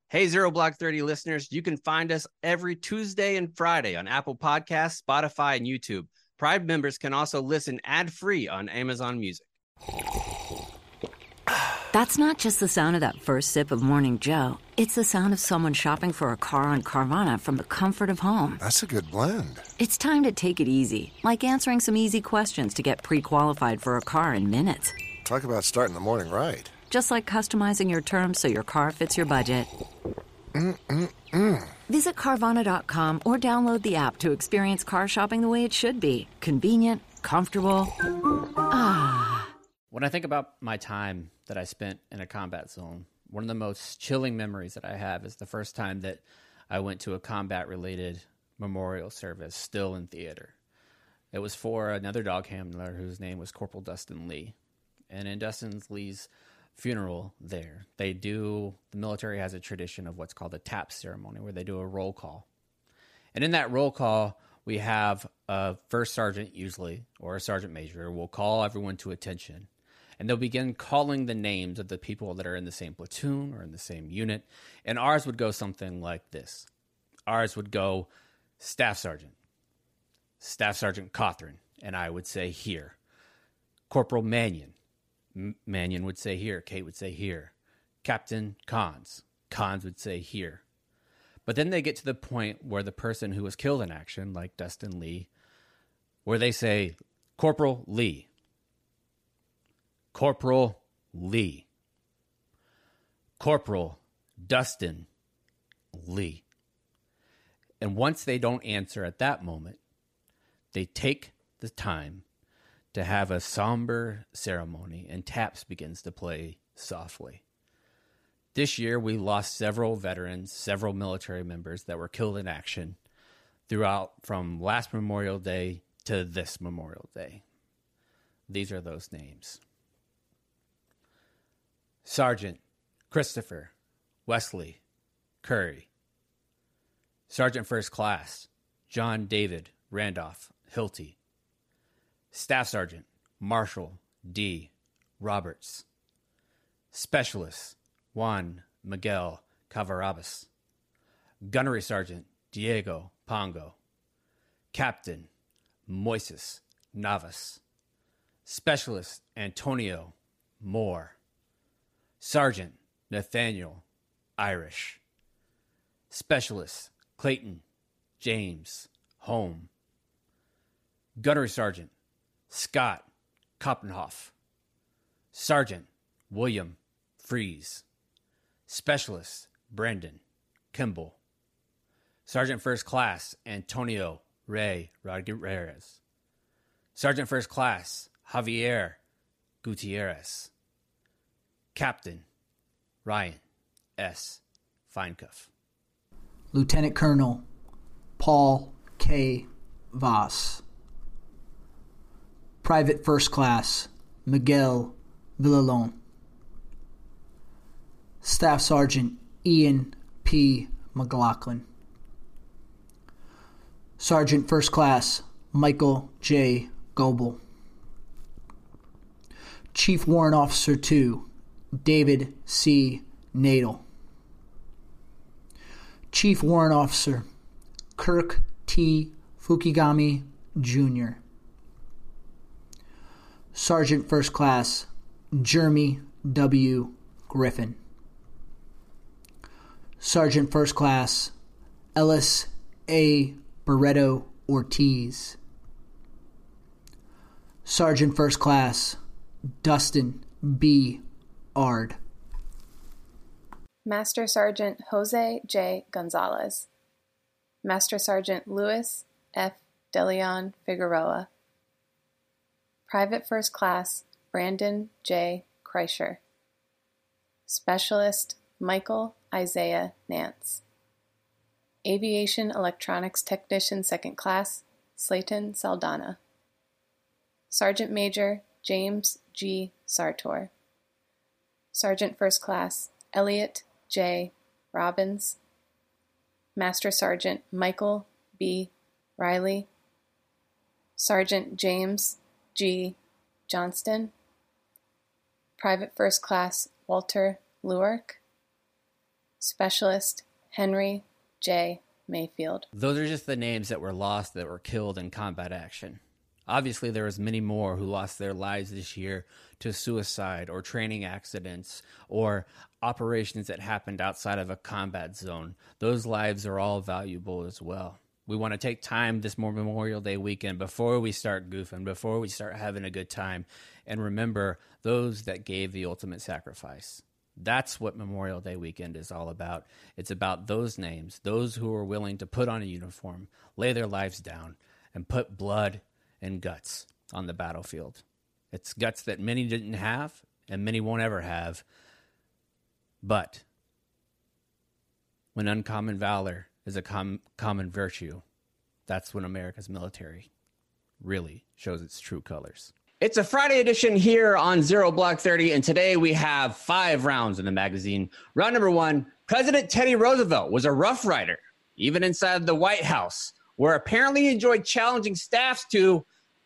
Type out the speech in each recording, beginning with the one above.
Hey, Zero Block 30 listeners, you can find us every Tuesday and Friday on Apple Podcasts, Spotify, and YouTube. Pride members can also listen ad-free on Amazon Music. That's not just the sound of that first sip of Morning Joe. It's the sound of someone shopping for a car on Carvana from the comfort of home. That's a good blend. It's time to take it easy, like answering some easy questions to get pre-qualified for a car in minutes. Talk about starting the morning right. Just like customizing your terms so your car fits your budget. Visit Carvana.com or download the app to experience car shopping the way it should be. Convenient, comfortable. When I think about my time that I spent in a combat zone, one of the most chilling memories that I have is the first time that I went to a combat-related memorial service, still in theater. It was for another dog handler whose name was Corporal Dustin Lee. And in Dustin Lee's funeral there, the military has a tradition of what's called a TAP ceremony, where they do a roll call. And in that roll call, we have a first sergeant usually, or a sergeant major, will call everyone to attention. And they'll begin calling the names of the people that are in the same platoon or in the same unit. And ours would go something like this. Ours would go Staff Sergeant Cothran, and I would say here. Corporal Mannion. Mannion would say here. Kate would say here. Captain Cons would say here. But then they get to the point where the person who was killed in action, like Dustin Lee, where they say, Corporal Lee. Corporal Lee. Corporal Dustin Lee. And once they don't answer at that moment, they take the time to have a somber ceremony, and taps begins to play softly. This year, we lost several veterans, several military members that were killed in action throughout from last Memorial Day to this Memorial Day. These are those names. Sergeant Christopher Wesley Curry. Sergeant First Class John David Randolph Hilty. Staff Sergeant Marshall D. Roberts. Specialist Juan Miguel Cavarabas. Gunnery Sergeant Diego Pongo. Captain Moises Navas. Specialist Antonio Moore. Sergeant Nathaniel Irish. Specialist Clayton James Home. Gunnery Sergeant Scott Koppenhoff. Sergeant William Fries. Specialist Brandon Kimball. Sergeant First Class Antonio Ray Rodriguez. Sergeant First Class Javier Gutierrez. Captain Ryan S. Feincuff. Lieutenant Colonel Paul K. Voss. Private First Class Miguel Villalon. Staff Sergeant Ian P. McLaughlin. Sergeant First Class Michael J. Goebel. Chief Warrant Officer 2 David C. Nadel. Chief Warrant Officer Kirk T. Fukigami, Jr. Sergeant First Class Jeremy W. Griffin. Sergeant First Class Ellis A. Barreto Ortiz. Sergeant First Class Dustin B. Ard. Master Sergeant Jose J. Gonzalez. Master Sergeant Luis F. DeLeon Figueroa. Private First Class Brandon J. Kreischer. Specialist Michael Isaiah Nance. Aviation Electronics Technician Second Class Slayton Saldana. Sergeant Major James G. Sartor. Sergeant First Class Elliot J. Robbins. Master Sergeant Michael B. Riley. Sergeant James G. Johnston. Private First Class Walter Lewark. Specialist Henry J. Mayfield. Those are just the names that were lost that were killed in combat action. Obviously, there was many more who lost their lives this year to suicide or training accidents or operations that happened outside of a combat zone. Those lives are all valuable as well. We want to take time this Memorial Day weekend before we start goofing, before we start having a good time, and remember those that gave the ultimate sacrifice. That's what Memorial Day weekend is all about. It's about those names, those who are willing to put on a uniform, lay their lives down, and put blood and guts on the battlefield. It's guts that many didn't have and many won't ever have. But when uncommon valor is a common virtue, that's when America's military really shows its true colors. It's a Friday edition here on Zero Block 30, and today we have 5 rounds in the magazine. Round number 1, President Teddy Roosevelt was a Rough Rider, even inside the White House, where apparently he enjoyed challenging staffs to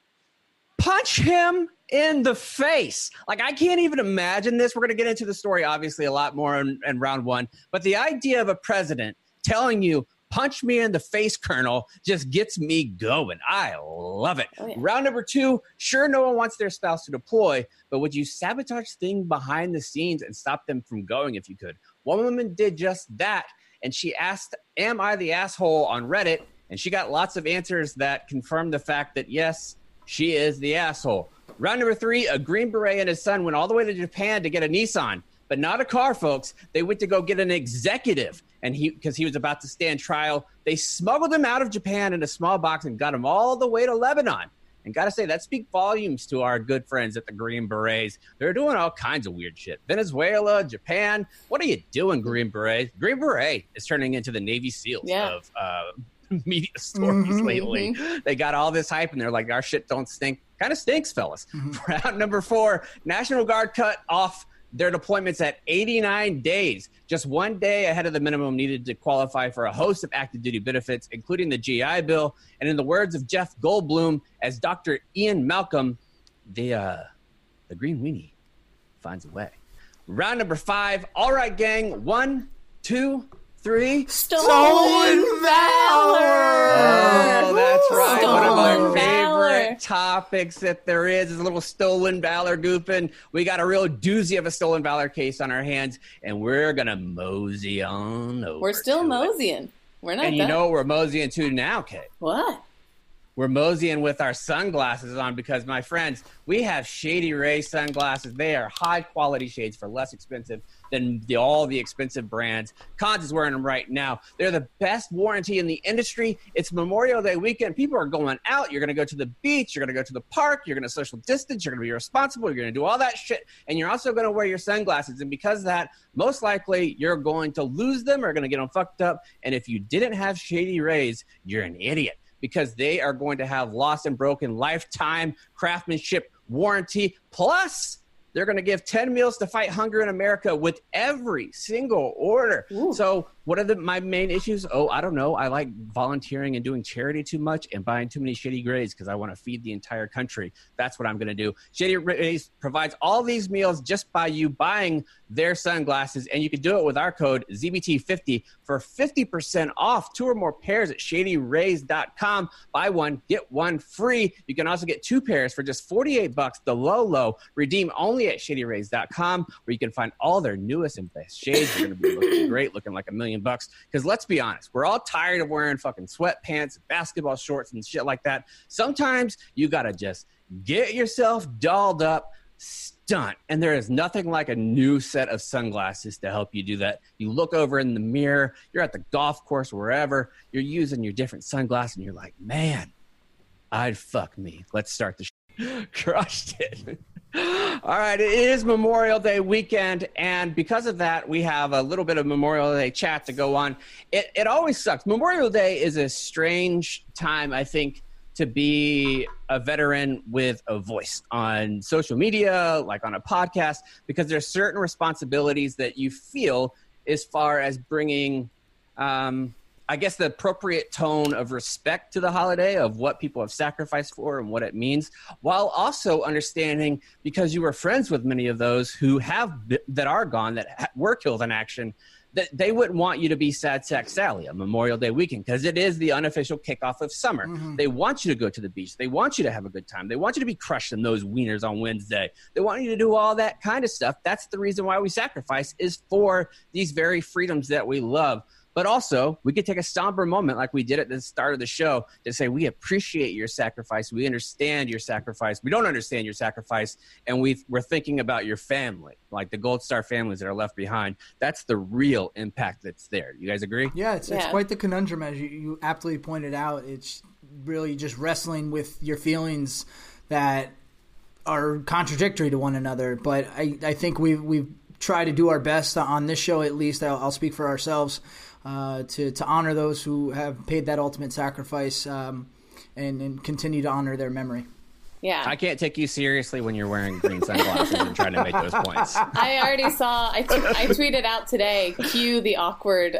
punch him in the face. Like, I can't even imagine this. We're going to get into the story, obviously, a lot more in round 1, but the idea of a president telling you, punch me in the face, Colonel, just gets me going. I love it. Oh, yeah. Round number 2, sure, no one wants their spouse to deploy, but would you sabotage things behind the scenes and stop them from going if you could? One woman did just that, and she asked, am I the asshole on Reddit? And she got lots of answers that confirmed the fact that, yes, she is the asshole. Round number 3, a Green Beret and his son went all the way to Japan to get a Nissan, but not a car, folks. They went to go get an executive. And because he was about to stand trial, they smuggled him out of Japan in a small box and got him all the way to Lebanon. And got to say, that speaks volumes to our good friends at the Green Berets. They're doing all kinds of weird shit. Venezuela, Japan. What are you doing, Green Beret? Green Beret is turning into the Navy SEALs of media stories lately. They got all this hype, and they're like, our shit don't stink. Kind of stinks, fellas. Round number 4, National Guard cut off their deployments at 89 days, just 1 day ahead of the minimum needed to qualify for a host of active duty benefits, including the GI Bill. And in the words of Jeff Goldblum, as Dr. Ian Malcolm, the green weenie finds a way. Round number 5. All right, gang. 1, 2, 3. Stolen valor. Oh, that's right. Stolen One of my valor. favorite topics that there is a little stolen valor goofing. We got a real doozy of a stolen valor case on our hands, and we're gonna mosey on over. We're still moseying. We're not and done. you know what we're moseying to now, Kate? What? We're moseying with our sunglasses on because, my friends, we have Shady Ray sunglasses. They are high-quality shades for less expensive than all the expensive brands. Cons is wearing them right now. They're the best warranty in the industry. It's Memorial Day weekend. People are going out. You're going to go to the beach. You're going to go to the park. You're going to social distance. You're going to be responsible. You're going to do all that shit. And you're also going to wear your sunglasses. And because of that, most likely you're going to lose them or going to get them fucked up. And if you didn't have Shady Rays, you're an idiot, because they are going to have lost and broken lifetime craftsmanship warranty. Plus, they're going to give 10 meals to fight hunger in America with every single order. Ooh. So what are my main issues? Oh, I don't know. I like volunteering and doing charity too much and buying too many Shady Rays because I want to feed the entire country. That's what I'm going to do. Shady Rays provides all these meals just by you buying their sunglasses, and you can do it with our code ZBT50 for 50% off 2 or more pairs at ShadyRays.com. Buy one, get one free. You can also get 2 pairs for just $48, the low. Redeem only at ShadyRays.com, where you can find all their newest and best shades. You're going to be looking great, looking like $1 million. Because let's be honest, we're all tired of wearing fucking sweatpants, basketball shorts, and shit like that. Sometimes you got to just get yourself dolled up, stunt, and there is nothing like a new set of sunglasses to help you do that. You look over in the mirror, you're at the golf course, wherever, you're using your different sunglasses, and you're like, man, I'd fuck me. Let's start the crushed it. All right, it is Memorial Day weekend, and because of that, we have a little bit of Memorial Day chat to go on. It always sucks. Memorial Day is a strange time, I think, to be a veteran with a voice on social media, like on a podcast, because there's certain responsibilities that you feel as far as bringing, I guess, the appropriate tone of respect to the holiday, of what people have sacrificed for and what it means, while also understanding, because you were friends with many of those who that are gone, that were killed in action, that they wouldn't want you to be Sad Sack Sally on Memorial Day weekend because it is the unofficial kickoff of summer. They want you to go to the beach. They want you to have a good time. They want you to be crushing those wieners on Wednesday. They want you to do all that kind of stuff. That's the reason why we sacrifice, is for these very freedoms that we love. But also, we could take a somber moment like we did at the start of the show to say, we appreciate your sacrifice. We understand your sacrifice. We don't understand your sacrifice. And we're thinking about your family, like the Gold Star families that are left behind. That's the real impact that's there. You guys agree? Yeah, it's quite the conundrum, as you aptly pointed out. It's really just wrestling with your feelings that are contradictory to one another. But I think we've tried to do our best on this show, at least. I'll speak for ourselves. To honor those who have paid that ultimate sacrifice and continue to honor their memory. Yeah. I can't take you seriously when you're wearing green sunglasses and trying to make those points. I already saw, I tweeted out today, cue the awkward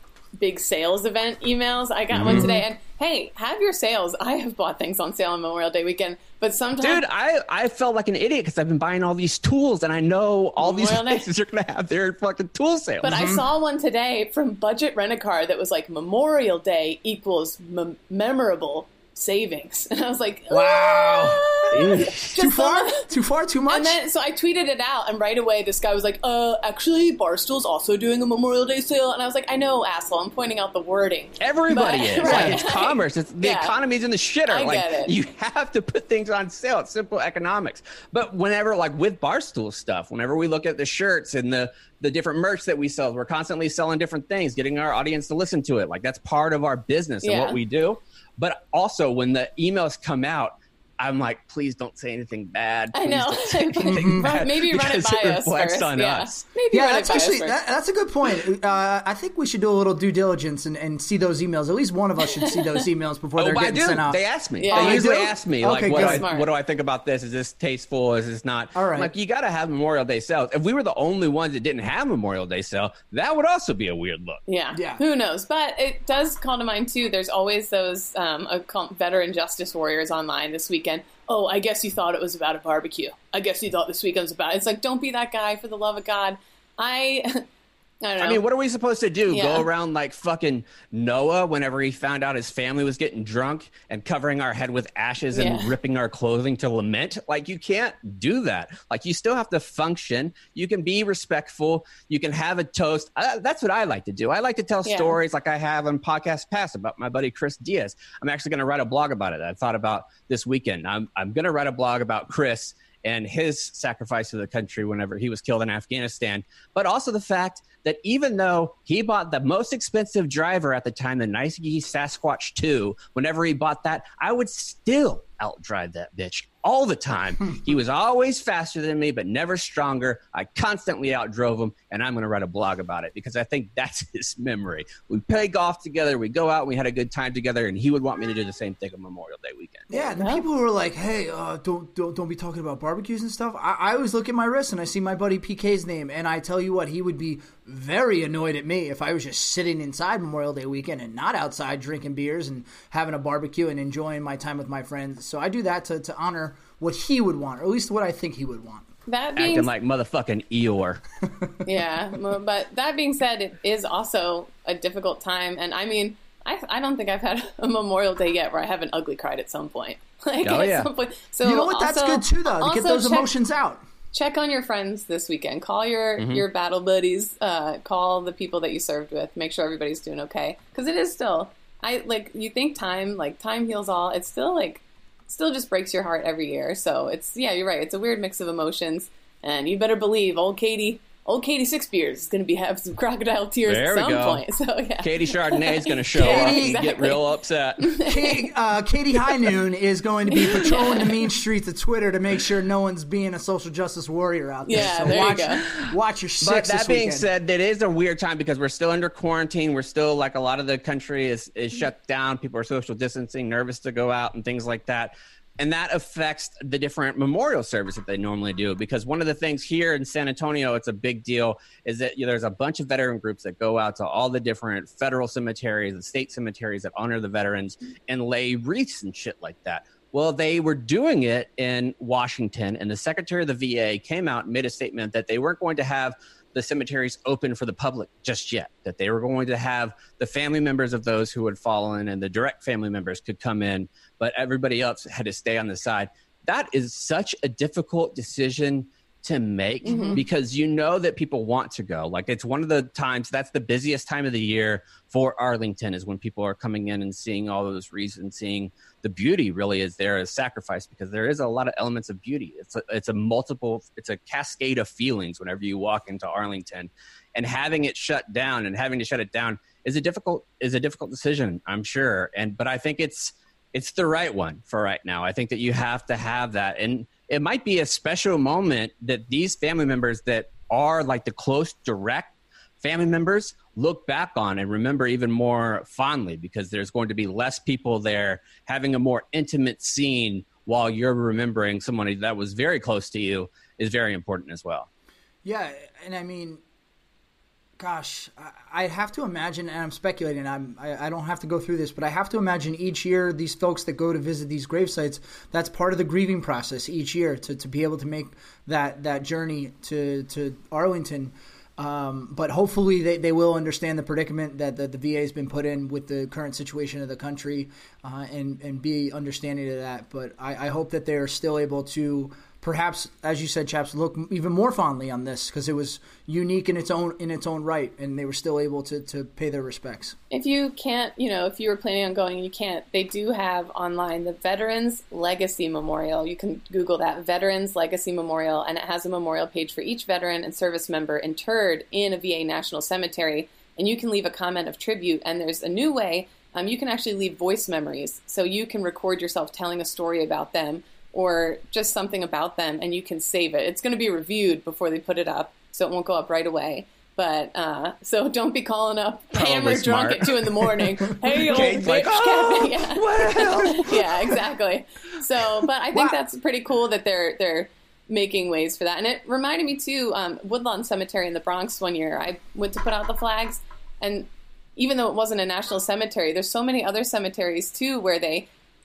big sales event emails. I got one today, and hey, have your sales. I have bought things on sale on Memorial Day weekend, but sometimes... Dude, I felt like an idiot because I've been buying all these tools, and I know all these places are going to have their fucking tool sales. But I saw one today from Budget Rent-A-Car that was like, Memorial Day equals memorable savings. And I was like, wow. Too far? Too much? And then, so I tweeted it out, and right away this guy was like, actually, Barstool's also doing a Memorial Day sale. And I was like, I know, asshole. I'm pointing out the wording. Everybody is. Right. Like, it's commerce. It's, the economy's in the shitter. I get it. You have to put things on sale. It's simple economics. But whenever, like with Barstool stuff, whenever we look at the shirts and the different merch that we sell, we're constantly selling different things, getting our audience to listen to it. Like, that's part of our business and what we do. But also, when the emails come out, I'm like, please don't say anything bad. Please I know. Don't say anything bad, maybe run it by us first. On us. Maybe run that's it by actually us first. that's a good point. I think we should do a little due diligence and see those emails. At least one of us should see those emails before they're getting sent out. They ask me. Yeah. They usually do? ask me, Okay, what do I think about this? Is this tasteful? Is this not? All right. I'm like, you got to have Memorial Day sales. If we were the only ones that didn't have Memorial Day sale, that would also be a weird look. Yeah. Who knows? But it does call to mind, too. There's always those veteran justice warriors online this weekend. Oh, I guess you thought it was about a barbecue. I guess you thought this weekend was about it. It's like, don't be that guy, for the love of God. I don't know. I mean, what are we supposed to do? Yeah. Go around like fucking Noah whenever he found out his family was getting drunk and covering our head with ashes and ripping our clothing to lament? Like, you can't do that. Like, you still have to function. You can be respectful. You can have a toast. That's what I like to do. I like to tell stories like I have on Podcast Pass about my buddy Chris Diaz. I'm actually going to write a blog about it. I thought about this weekend. I'm going to write a blog about Chris and his sacrifice to the country whenever he was killed in Afghanistan, but also the fact that even though he bought the most expensive driver at the time, the Nike Sasquatch 2, whenever he bought that, I would still outdrive that bitch all the time. He was always faster than me, but never stronger. I constantly outdrove him, and I'm going to write a blog about it because I think that's his memory. We play golf together, we go out, and we had a good time together, and he would want me to do the same thing on Memorial Day weekend. Yeah, and the people who are like, hey, don't be talking about barbecues and stuff. I always look at my wrist and I see my buddy PK's name, and I tell you what, he would be very annoyed at me if I was just sitting inside Memorial Day weekend and not outside drinking beers and having a barbecue and enjoying my time with my friends. So I do that to honor what he would want, or at least what I think he would want. That being Acting like motherfucking Eeyore. Yeah, but that being said, it is also a difficult time. And I mean, I don't think I've had a Memorial Day yet where I haven't ugly cried at some point. Some point. So you know what? That's good too, though, to get those emotions out. Check on your friends this weekend. Call your battle buddies. Call the people that you served with. Make sure everybody's doing okay. Because it is still, you think time heals all. It's still just breaks your heart every year. So you're right. It's a weird mix of emotions. And you better believe old Katie Six Beers is going to have some crocodile tears at some point. So yeah, Katie Chardonnay is going to show up and get real upset. Katie High Noon is going to be patrolling the mean streets of Twitter to make sure no one's being a social justice warrior out there. Yeah, so there you go. Watch your six. But that this being weekend. said, it is a weird time because we're still under quarantine. We're still, like, a lot of the country is shut down. People are social distancing, nervous to go out and things like that. And that affects the different memorial service that they normally do. Because one of the things here in San Antonio, it's a big deal, is that there's a bunch of veteran groups that go out to all the different federal cemeteries and state cemeteries that honor the veterans and lay wreaths and shit like that. Well, they were doing it in Washington, and the Secretary of the VA came out and made a statement that they weren't going to have the cemeteries open for the public just yet, that they were going to have the family members of those who had fallen and the direct family members could come in, but everybody else had to stay on the side. That is such a difficult decision to make because you know that people want to go. Like, it's one of the times, that's the busiest time of the year for Arlington, is when people are coming in and seeing all those reasons, seeing the beauty really is there as sacrifice, because there is a lot of elements of beauty. It's a cascade of feelings whenever you walk into Arlington, and having it shut down and having to shut it down is a difficult decision, I'm sure. But I think it's the right one for right now. I think that you have to have that. And it might be a special moment that these family members that are like the close, direct family members look back on and remember even more fondly, because there's going to be less people there having a more intimate scene while you're remembering someone that was very close to you is very important as well. Yeah. And I mean, gosh, I have to imagine, and I'm speculating, I don't have to go through this, but I have to imagine each year these folks that go to visit these grave sites, that's part of the grieving process each year to be able to make that journey to Arlington. But hopefully they will understand the predicament that the VA has been put in with the current situation of the country, and be understanding of that. But I hope that they're still able to, perhaps, as you said, Chaps, look even more fondly on this, because it was unique in its own right, and they were still able to pay their respects. If you can't, if you were planning on going and you can't, they do have online the Veterans Legacy Memorial. You can Google that, Veterans Legacy Memorial, and it has a memorial page for each veteran and service member interred in a VA National Cemetery, and you can leave a comment of tribute. And there's a new way, you can actually leave voice memories, so you can record yourself telling a story about them, or just something about them, and you can save it. It's going to be reviewed before they put it up, so it won't go up right away. But so don't be calling up hammered drunk at 2 a.m. Hey, you old bitch, like, Kevin. Yeah. Well. Yeah, exactly. So, but I think that's pretty cool that they're making ways for that. And it reminded me too, Woodlawn Cemetery in the Bronx one year, I went to put out the flags, and even though it wasn't a national cemetery, there's so many other cemeteries too where they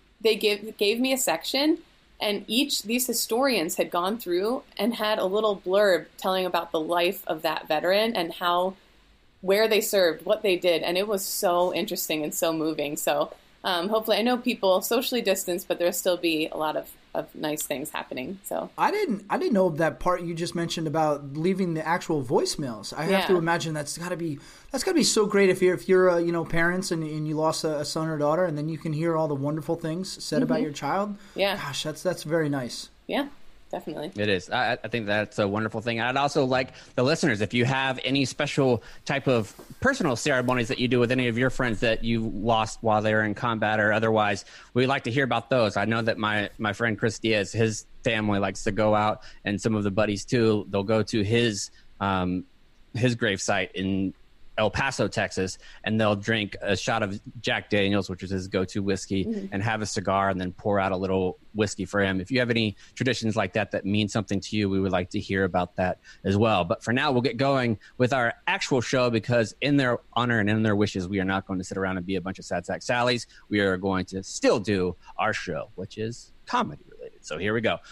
gave me a section. And these historians had gone through and had a little blurb telling about the life of that veteran and where they served, what they did. And it was so interesting and so moving. So hopefully, I know people socially distanced, but there'll still be a lot of nice things happening. So I didn't know that part you just mentioned about leaving the actual voicemails. I have to imagine that's got to be so great if you're parents and you lost a son or daughter, and then you can hear all the wonderful things said about your child. Yeah, gosh, that's very nice. Yeah. Definitely. It is. I think that's a wonderful thing. I'd also like the listeners, if you have any special type of personal ceremonies that you do with any of your friends that you lost while they were in combat or otherwise, we'd like to hear about those. I know that my friend Chris Diaz, his family likes to go out, and some of the buddies too, they'll go to his gravesite in El Paso, Texas, and they'll drink a shot of Jack Daniels, which is his go-to whiskey, and have a cigar and then pour out a little whiskey for him. If you have any traditions like that mean something to you, we would like to hear about that as well. But for now, we'll get going with our actual show, because in their honor and in their wishes, we are not going to sit around and be a bunch of sad sack Sallies. We are going to still do our show, which is comedy related. So here we go.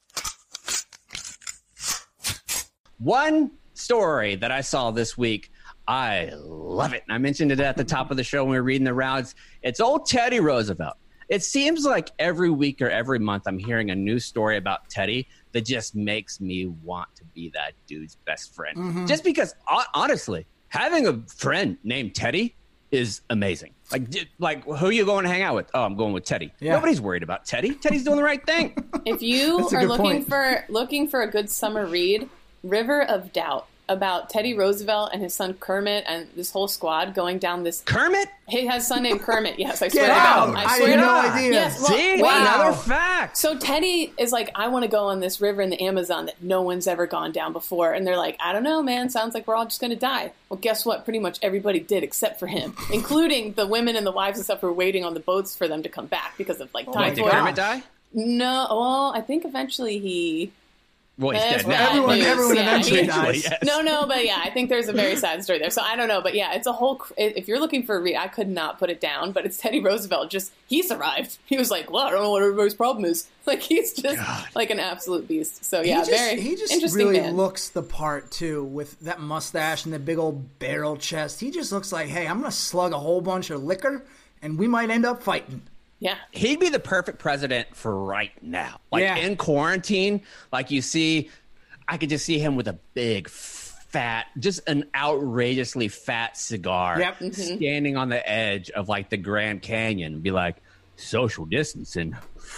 One story that I saw this week, I love it. And I mentioned it at the top of the show when we were reading the rounds. It's old Teddy Roosevelt. It seems like every week or every month I'm hearing a new story about Teddy that just makes me want to be that dude's best friend. Just because, honestly, having a friend named Teddy is amazing. Like who are you going to hang out with? Oh, I'm going with Teddy. Yeah. Nobody's worried about Teddy. Teddy's doing the right thing. If you are looking for a good summer read, River of Doubt, about Teddy Roosevelt and his son Kermit and this whole squad going down this... Kermit? He has a son named Kermit, yes. I swear to God. I had no idea. Yes, well, see? Another fact. So Teddy is like, I want to go on this river in the Amazon that no one's ever gone down before. And they're like, I don't know, man. Sounds like we're all just going to die. Well, guess what? Pretty much everybody did except for him, including the women and the wives and stuff who were waiting on the boats for them to come back because of typhoid. Did Kermit die? No. Well, I think eventually he... Well, he's dead now. Everyone eventually Eventually, dies. yes. No, but yeah, I think there's a very sad story there. So I don't know, but yeah, it's a whole. If you're looking for a read, I could not put it down. But it's Teddy Roosevelt. He survived. He was like, well, I don't know what everybody's problem is. Like he's just like an absolute beast. So yeah, he just interesting really man. looks the part too, with that mustache and the big old barrel chest. He just looks like, hey, I'm gonna slug a whole bunch of liquor, and we might end up fighting. Yeah. He'd be the perfect president for right now. Like in quarantine, like you see, I could just see him with a big, fat, just an outrageously fat cigar standing on the edge of like the Grand Canyon and be like, social distancing.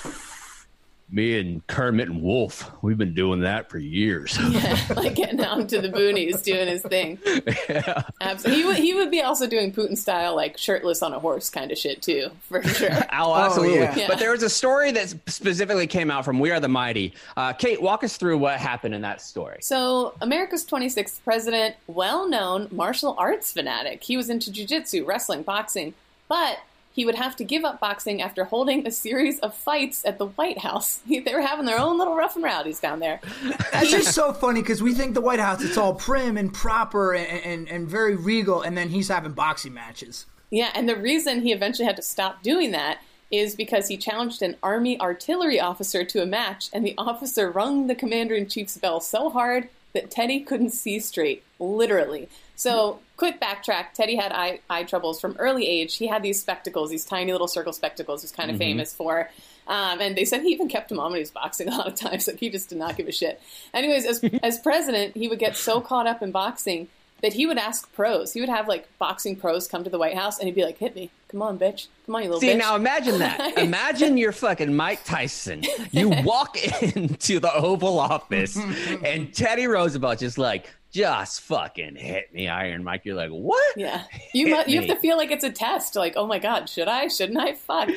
Me and Kermit and Wolf, we've been doing that for years. Yeah, like getting out into the boonies, doing his thing. Yeah. Absolutely. He would be also doing Putin style, like shirtless on a horse kind of shit too, for sure. Oh, absolutely. Yeah. But there was a story that specifically came out from We Are the Mighty. Kate, walk us through what happened in that story. So America's 26th president, well-known martial arts fanatic. He was into jiu-jitsu, wrestling, boxing, but he would have to give up boxing after holding a series of fights at the White House. They were having their own little rough and rowdies down there. That's just so funny because we think the White House, it's all prim and proper and very regal, and then he's having boxing matches. Yeah, and the reason he eventually had to stop doing that is because he challenged an Army artillery officer to a match, and the officer rung the commander-in-chief's bell so hard that Teddy couldn't see straight, literally. So, quick backtrack, Teddy had eye troubles from early age. He had these spectacles, these tiny little circle spectacles he was kind of famous for. And they said he even kept them on when he was boxing a lot of times. Like, he just did not give a shit. Anyways, as president, he would get so caught up in boxing that he would ask pros. He would have, like, boxing pros come to the White House, and he'd be like, hit me. Come on, bitch. Come on, you little bitch. See, now imagine that. Imagine you're fucking Mike Tyson. You walk into the Oval Office, and Teddy Roosevelt just fucking hit me, Iron Mike. You're like, what? Yeah. You have to feel like it's a test. Like, oh my God, should I? Shouldn't I? Fuck.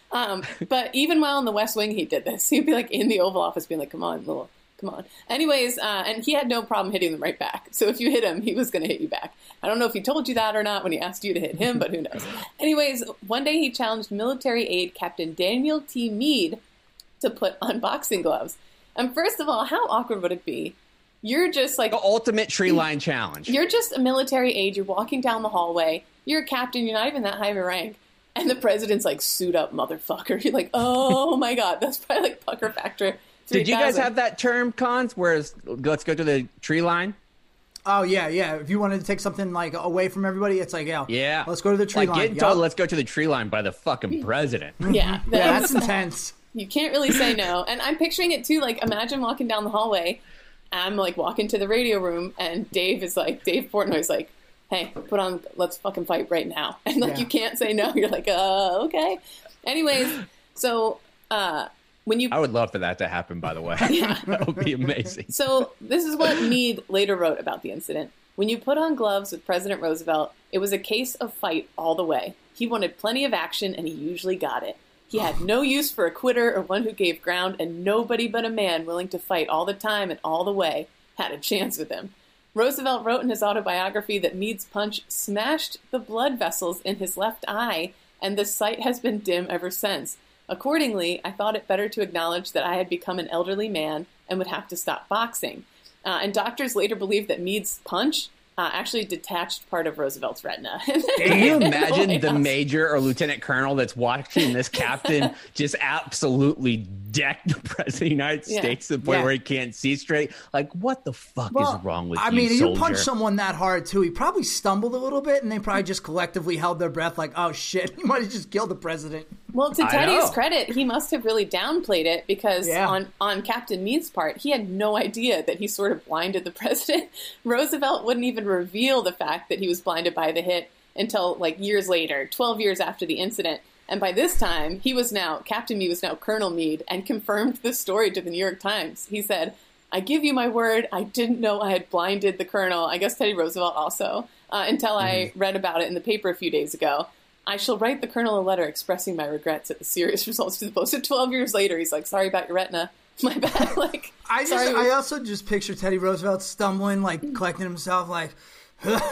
But even while in the West Wing, he did this. He'd be like in the Oval Office being like, come on. Anyways, and he had no problem hitting them right back. So if you hit him, he was going to hit you back. I don't know if he told you that or not when he asked you to hit him, but who knows. Anyways, one day he challenged military aide Captain Daniel T. Meade to put on boxing gloves. And first of all, how awkward would it be? You're just like... The ultimate tree line challenge. You're just a military aide. You're walking down the hallway. You're a captain. You're not even that high of a rank. And the president's like, suit up, motherfucker. You're like, oh my God. That's probably like Pucker Factor 3000. Did you guys have that term, Cons, where let's go to the tree line? Oh, yeah. If you wanted to take something like away from everybody, it's like, yeah, let's go to the tree line. Getting told, let's go to the tree line by the fucking president. Yeah. That's intense. You can't really say no. And I'm picturing it too. Like, imagine walking down the hallway. I'm like walking to the radio room, and Dave Portnoy's like, hey, let's fucking fight right now. And like, you can't say no. You're like, okay. Anyways, so, I would love for that to happen, by the way. Yeah. That would be amazing. So this is what Meade later wrote about the incident. When you put on gloves with President Roosevelt, it was a case of fight all the way. He wanted plenty of action, and he usually got it. He had no use for a quitter or one who gave ground, and nobody but a man willing to fight all the time and all the way had a chance with him. Roosevelt wrote in his autobiography that Meade's punch smashed the blood vessels in his left eye, and the sight has been dim ever since. Accordingly, I thought it better to acknowledge that I had become an elderly man and would have to stop boxing. And doctors later believed that Meade's punch actually detached part of Roosevelt's retina. Can you imagine the major or lieutenant colonel that's watching this captain just absolutely deck the president of the United States to the point where he can't see straight? Like, what the fuck is wrong with you, soldier? You punch someone that hard, too. He probably stumbled a little bit, and they probably just collectively held their breath like, oh, shit, he might have just killed the president. Well, to Teddy's credit, he must have really downplayed it because on Captain Meade's part, he had no idea that he sort of blinded the president. Roosevelt wouldn't even reveal the fact that he was blinded by the hit until like years later, 12 years after the incident. And by this time, Captain Meade was now Colonel Meade and confirmed the story to the New York Times. He said, I give you my word, I didn't know I had blinded the colonel. I guess Teddy Roosevelt also, until I read about it in the paper a few days ago. I shall write the colonel a letter expressing my regrets at the serious results to the post. So 12 years later, he's like, sorry about your retina. My bad. Like, I also just picture Teddy Roosevelt stumbling, like collecting himself, like,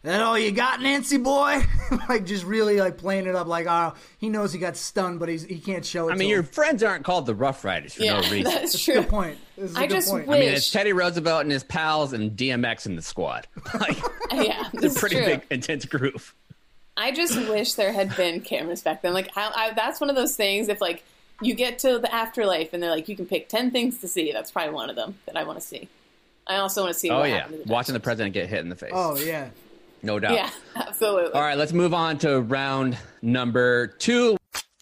that all you got, Nancy boy? Like, just really, like, playing it up like, oh, he knows he got stunned, but he can't show it. I mean, your friends aren't called the Rough Riders for no reason. That's true. Good point. I just wish. I mean, it's Teddy Roosevelt and his pals and DMX in the squad. Like, yeah, it's a pretty big, intense group. I just wish there had been cameras back then. Like, that's one of those things, if, like, you get to the afterlife and they're like, you can pick 10 things to see. That's probably one of them that I want to see. I also want to see what happened to the watching the president get hit in the face. Oh, yeah. No doubt. Yeah, absolutely. All right, let's move on to round number 2,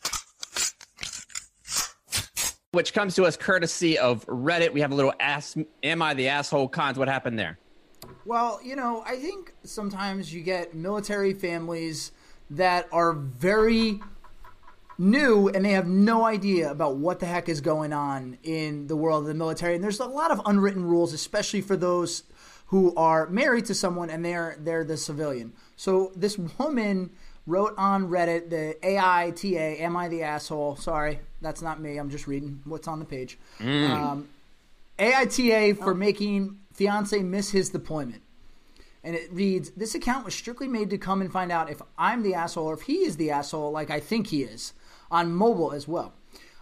which comes to us courtesy of Reddit. We have a little Am I the Asshole? Cons, what happened there? Well, I think sometimes you get military families that are very new and they have no idea about what the heck is going on in the world of the military. And there's a lot of unwritten rules, especially for those who are married to someone and they're the civilian. So this woman wrote on Reddit, the AITA, Am I the Asshole? Sorry, that's not me. I'm just reading what's on the page. AITA for making fiance miss his deployment. And it reads, this account was strictly made to come and find out if I'm the asshole or if he is the asshole like I think he is, on mobile as well.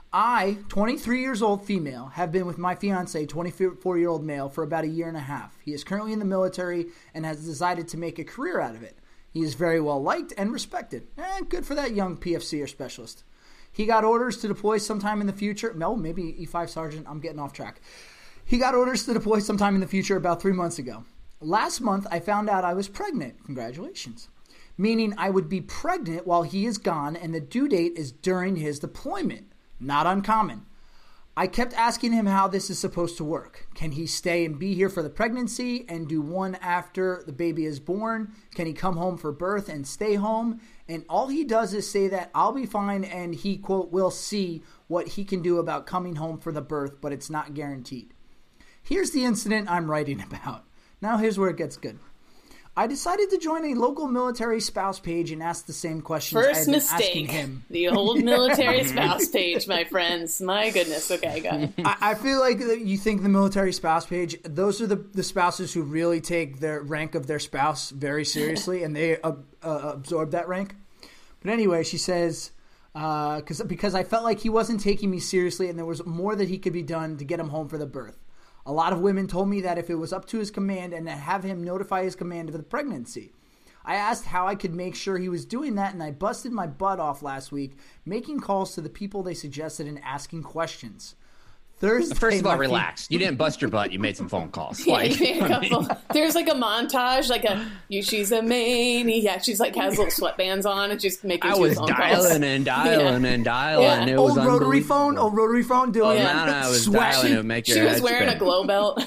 I, 23 years old female, have been with my fiance, 24-year-old male, for about a year and a half. He is currently in the military and has decided to make a career out of it. He is very well liked and respected. Good for that young PFC or specialist. He got orders to deploy sometime in the future. No, maybe E5 Sergeant. I'm getting off track. He got orders to deploy sometime in the future about 3 months ago. Last month, I found out I was pregnant. Congratulations. Meaning I would be pregnant while he is gone and the due date is during his deployment. Not uncommon. I kept asking him how this is supposed to work. Can he stay and be here for the pregnancy and do one after the baby is born? Can he come home for birth and stay home? And all he does is say that I'll be fine and he, quote, will see what he can do about coming home for the birth, but it's not guaranteed. Here's the incident I'm writing about. Now here's where it gets good. I decided to join a local military spouse page and ask the same questions I had been asking him. The old military spouse page, my friends. My goodness. Okay, go ahead. I feel like you think the military spouse page, those are the spouses who really take their rank of their spouse very seriously, and they absorb that rank. But anyway, she says, because I felt like he wasn't taking me seriously and there was more that he could be done to get him home for the birth. A lot of women told me that if it was up to his command and to have him notify his command of the pregnancy. I asked how I could make sure he was doing that, and I busted my butt off last week making calls to the people they suggested and asking questions. Thursday, first of all, relax. You didn't bust your butt. You made some phone calls. Yeah, there's like a montage, like she's a maniac. She's like has little sweatbands on and she's making phone calls. I was dialing and dialing and dialing. Yeah. It was rotary phone doing I was dialing to make your She was wearing a glow belt.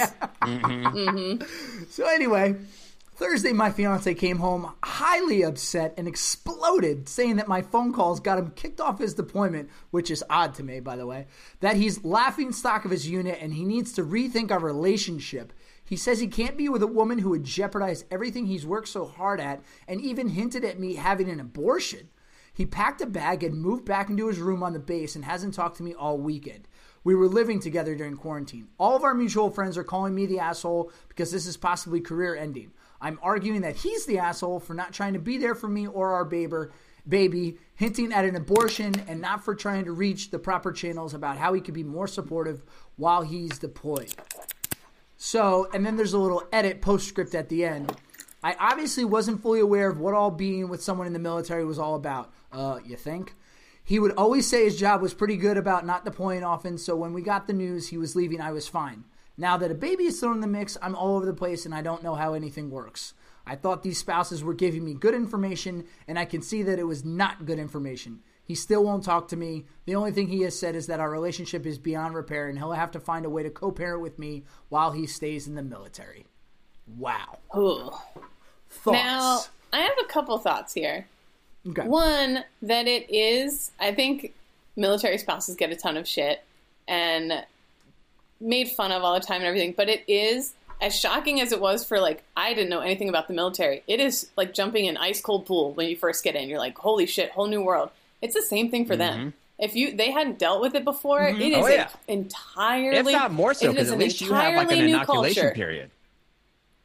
So anyway, Thursday, my fiance came home highly upset and exploded, saying that my phone calls got him kicked off his deployment, which is odd to me, by the way, that he's laughing stock of his unit and he needs to rethink our relationship. He says he can't be with a woman who would jeopardize everything he's worked so hard at and even hinted at me having an abortion. He packed a bag and moved back into his room on the base and hasn't talked to me all weekend. We were living together during quarantine. All of our mutual friends are calling me the asshole because this is possibly career ending. I'm arguing that he's the asshole for not trying to be there for me or our baby, hinting at an abortion and not for trying to reach the proper channels about how he could be more supportive while he's deployed. So, and then there's a little edit postscript at the end. I obviously wasn't fully aware of what all being with someone in the military was all about. You think? He would always say his job was pretty good about not deploying often, so when we got the news he was leaving, I was fine. Now that a baby is thrown in the mix, I'm all over the place and I don't know how anything works. I thought these spouses were giving me good information and I can see that it was not good information. He still won't talk to me. The only thing he has said is that our relationship is beyond repair and he'll have to find a way to co-parent with me while he stays in the military. Wow. Ooh. Thoughts? Now, I have a couple thoughts here. Okay. One, that it is, I think military spouses get a ton of shit and made fun of all the time and everything, but it is, as shocking as it was for, like, I didn't know anything about the military, it is like jumping in ice cold pool when you first get in. You're like, holy shit, whole new world. It's the same thing for them. If they hadn't dealt with it before, it is entirely, if not more so, because at least you have like an inoculation period.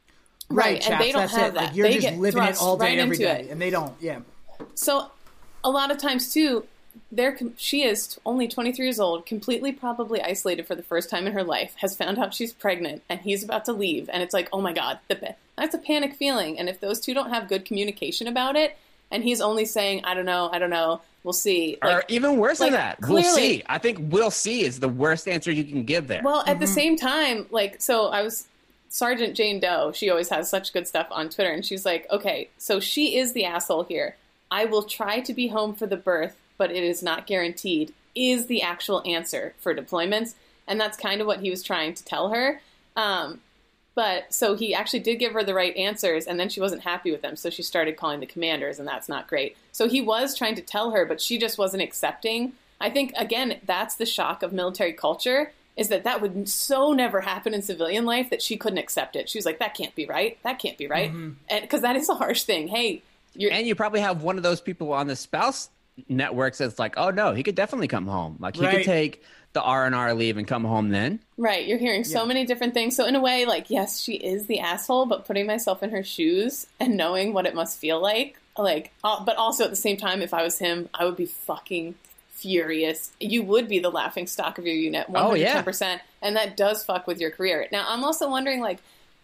Right, and they don't that's have it. that. Like, you're they just get living it thrust all day, right every into day, it. and they don't. Yeah. So a lot of times too, she is only 23 years old, completely probably isolated for the first time in her life, has found out she's pregnant, and he's about to leave, and it's like, oh my God, that's a panic feeling. And if those two don't have good communication about it, and he's only saying, I don't know, we'll see. Or even worse than that, we'll clearly, see. I think we'll see is the worst answer you can give there. Well, at the same time, so I was Sergeant Jane Doe. She always has such good stuff on Twitter, and she's like, okay, so she is the asshole here. I will try to be home for the birth, but it is not guaranteed, is the actual answer for deployments. And that's kind of what he was trying to tell her. But so he actually did give her the right answers, and then she wasn't happy with them. So she started calling the commanders, and that's not great. So he was trying to tell her, but she just wasn't accepting. I think, again, that's the shock of military culture, is that would so never happen in civilian life that she couldn't accept it. She was like, that can't be right. That can't be right. And because that is a harsh thing. Hey, and you probably have one of those people on the spouse networks that's like, oh no, he could definitely come home. Like he could take the R&R leave and come home then. Right. You're hearing so many different things. So in a way, like, yes, she is the asshole, but putting myself in her shoes and knowing what it must feel like, but also at the same time, if I was him, I would be fucking furious. You would be the laughing stock of your unit, 110%. And that does fuck with your career. Now, I'm also wondering, like,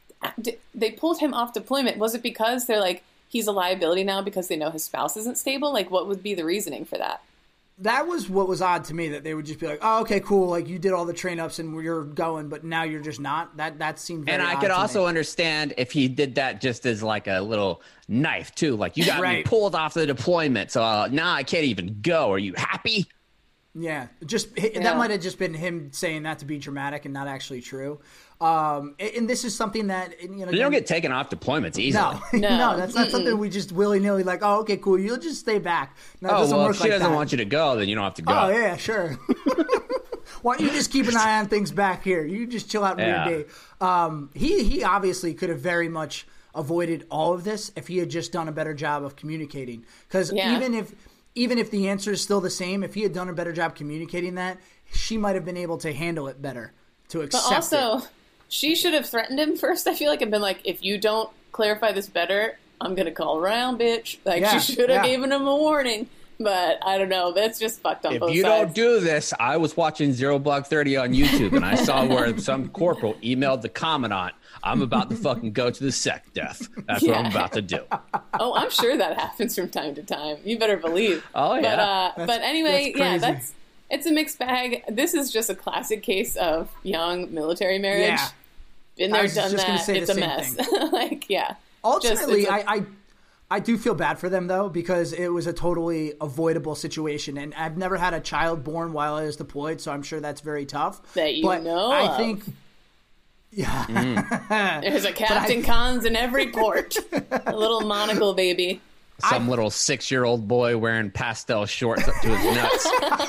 they pulled him off deployment. Was it because they're like, he's a liability now because they know his spouse isn't stable? Like, what would be the reasoning for that? That was what was odd to me, that they would just be like, oh, okay, cool. Like, you did all the train ups and you're going, but now you're just not. That seemed very odd. And I could also understand if he did that just as like a little knife too. Like, you got me pulled off the deployment, so now I can't even go. Are you happy? Yeah, that might have just been him saying that to be dramatic and not actually true. And this is something that, you don't get taken off deployments easily. No, that's not something we just willy-nilly like, oh, okay, cool, you'll just stay back. No, it doesn't work if she like doesn't that. want you to go, then you don't have to go. Oh, yeah, sure. Why don't you just keep an eye on things back here? You just chill out in your day. He obviously could have very much avoided all of this if he had just done a better job of communicating. Because even if the answer is still the same, if he had done a better job communicating that, she might have been able to handle it better, to accept it. But also, she should have threatened him first, I feel like, and been like, if you don't clarify this better, I'm going to call around, bitch. Like, she should have given him a warning. But I don't know. That's just fucked up. If you don't do this, I was watching Zero Block 30 on YouTube, and I saw where some corporal emailed the commandant, I'm about to fucking go to the sec death. That's what I'm about to do. Oh, I'm sure that happens from time to time. You better believe. Oh, yeah. But anyway, it's a mixed bag. This is just a classic case of young military marriage. Yeah. Been there, done that. It's a mess. Ultimately, I do feel bad for them, though, because it was a totally avoidable situation. And I've never had a child born while I was deployed, so I'm sure that's very tough. I think... Yeah. There's a Captain Cons in every port. A little monocle baby. Some little 6-year-old boy wearing pastel shorts up to his nuts.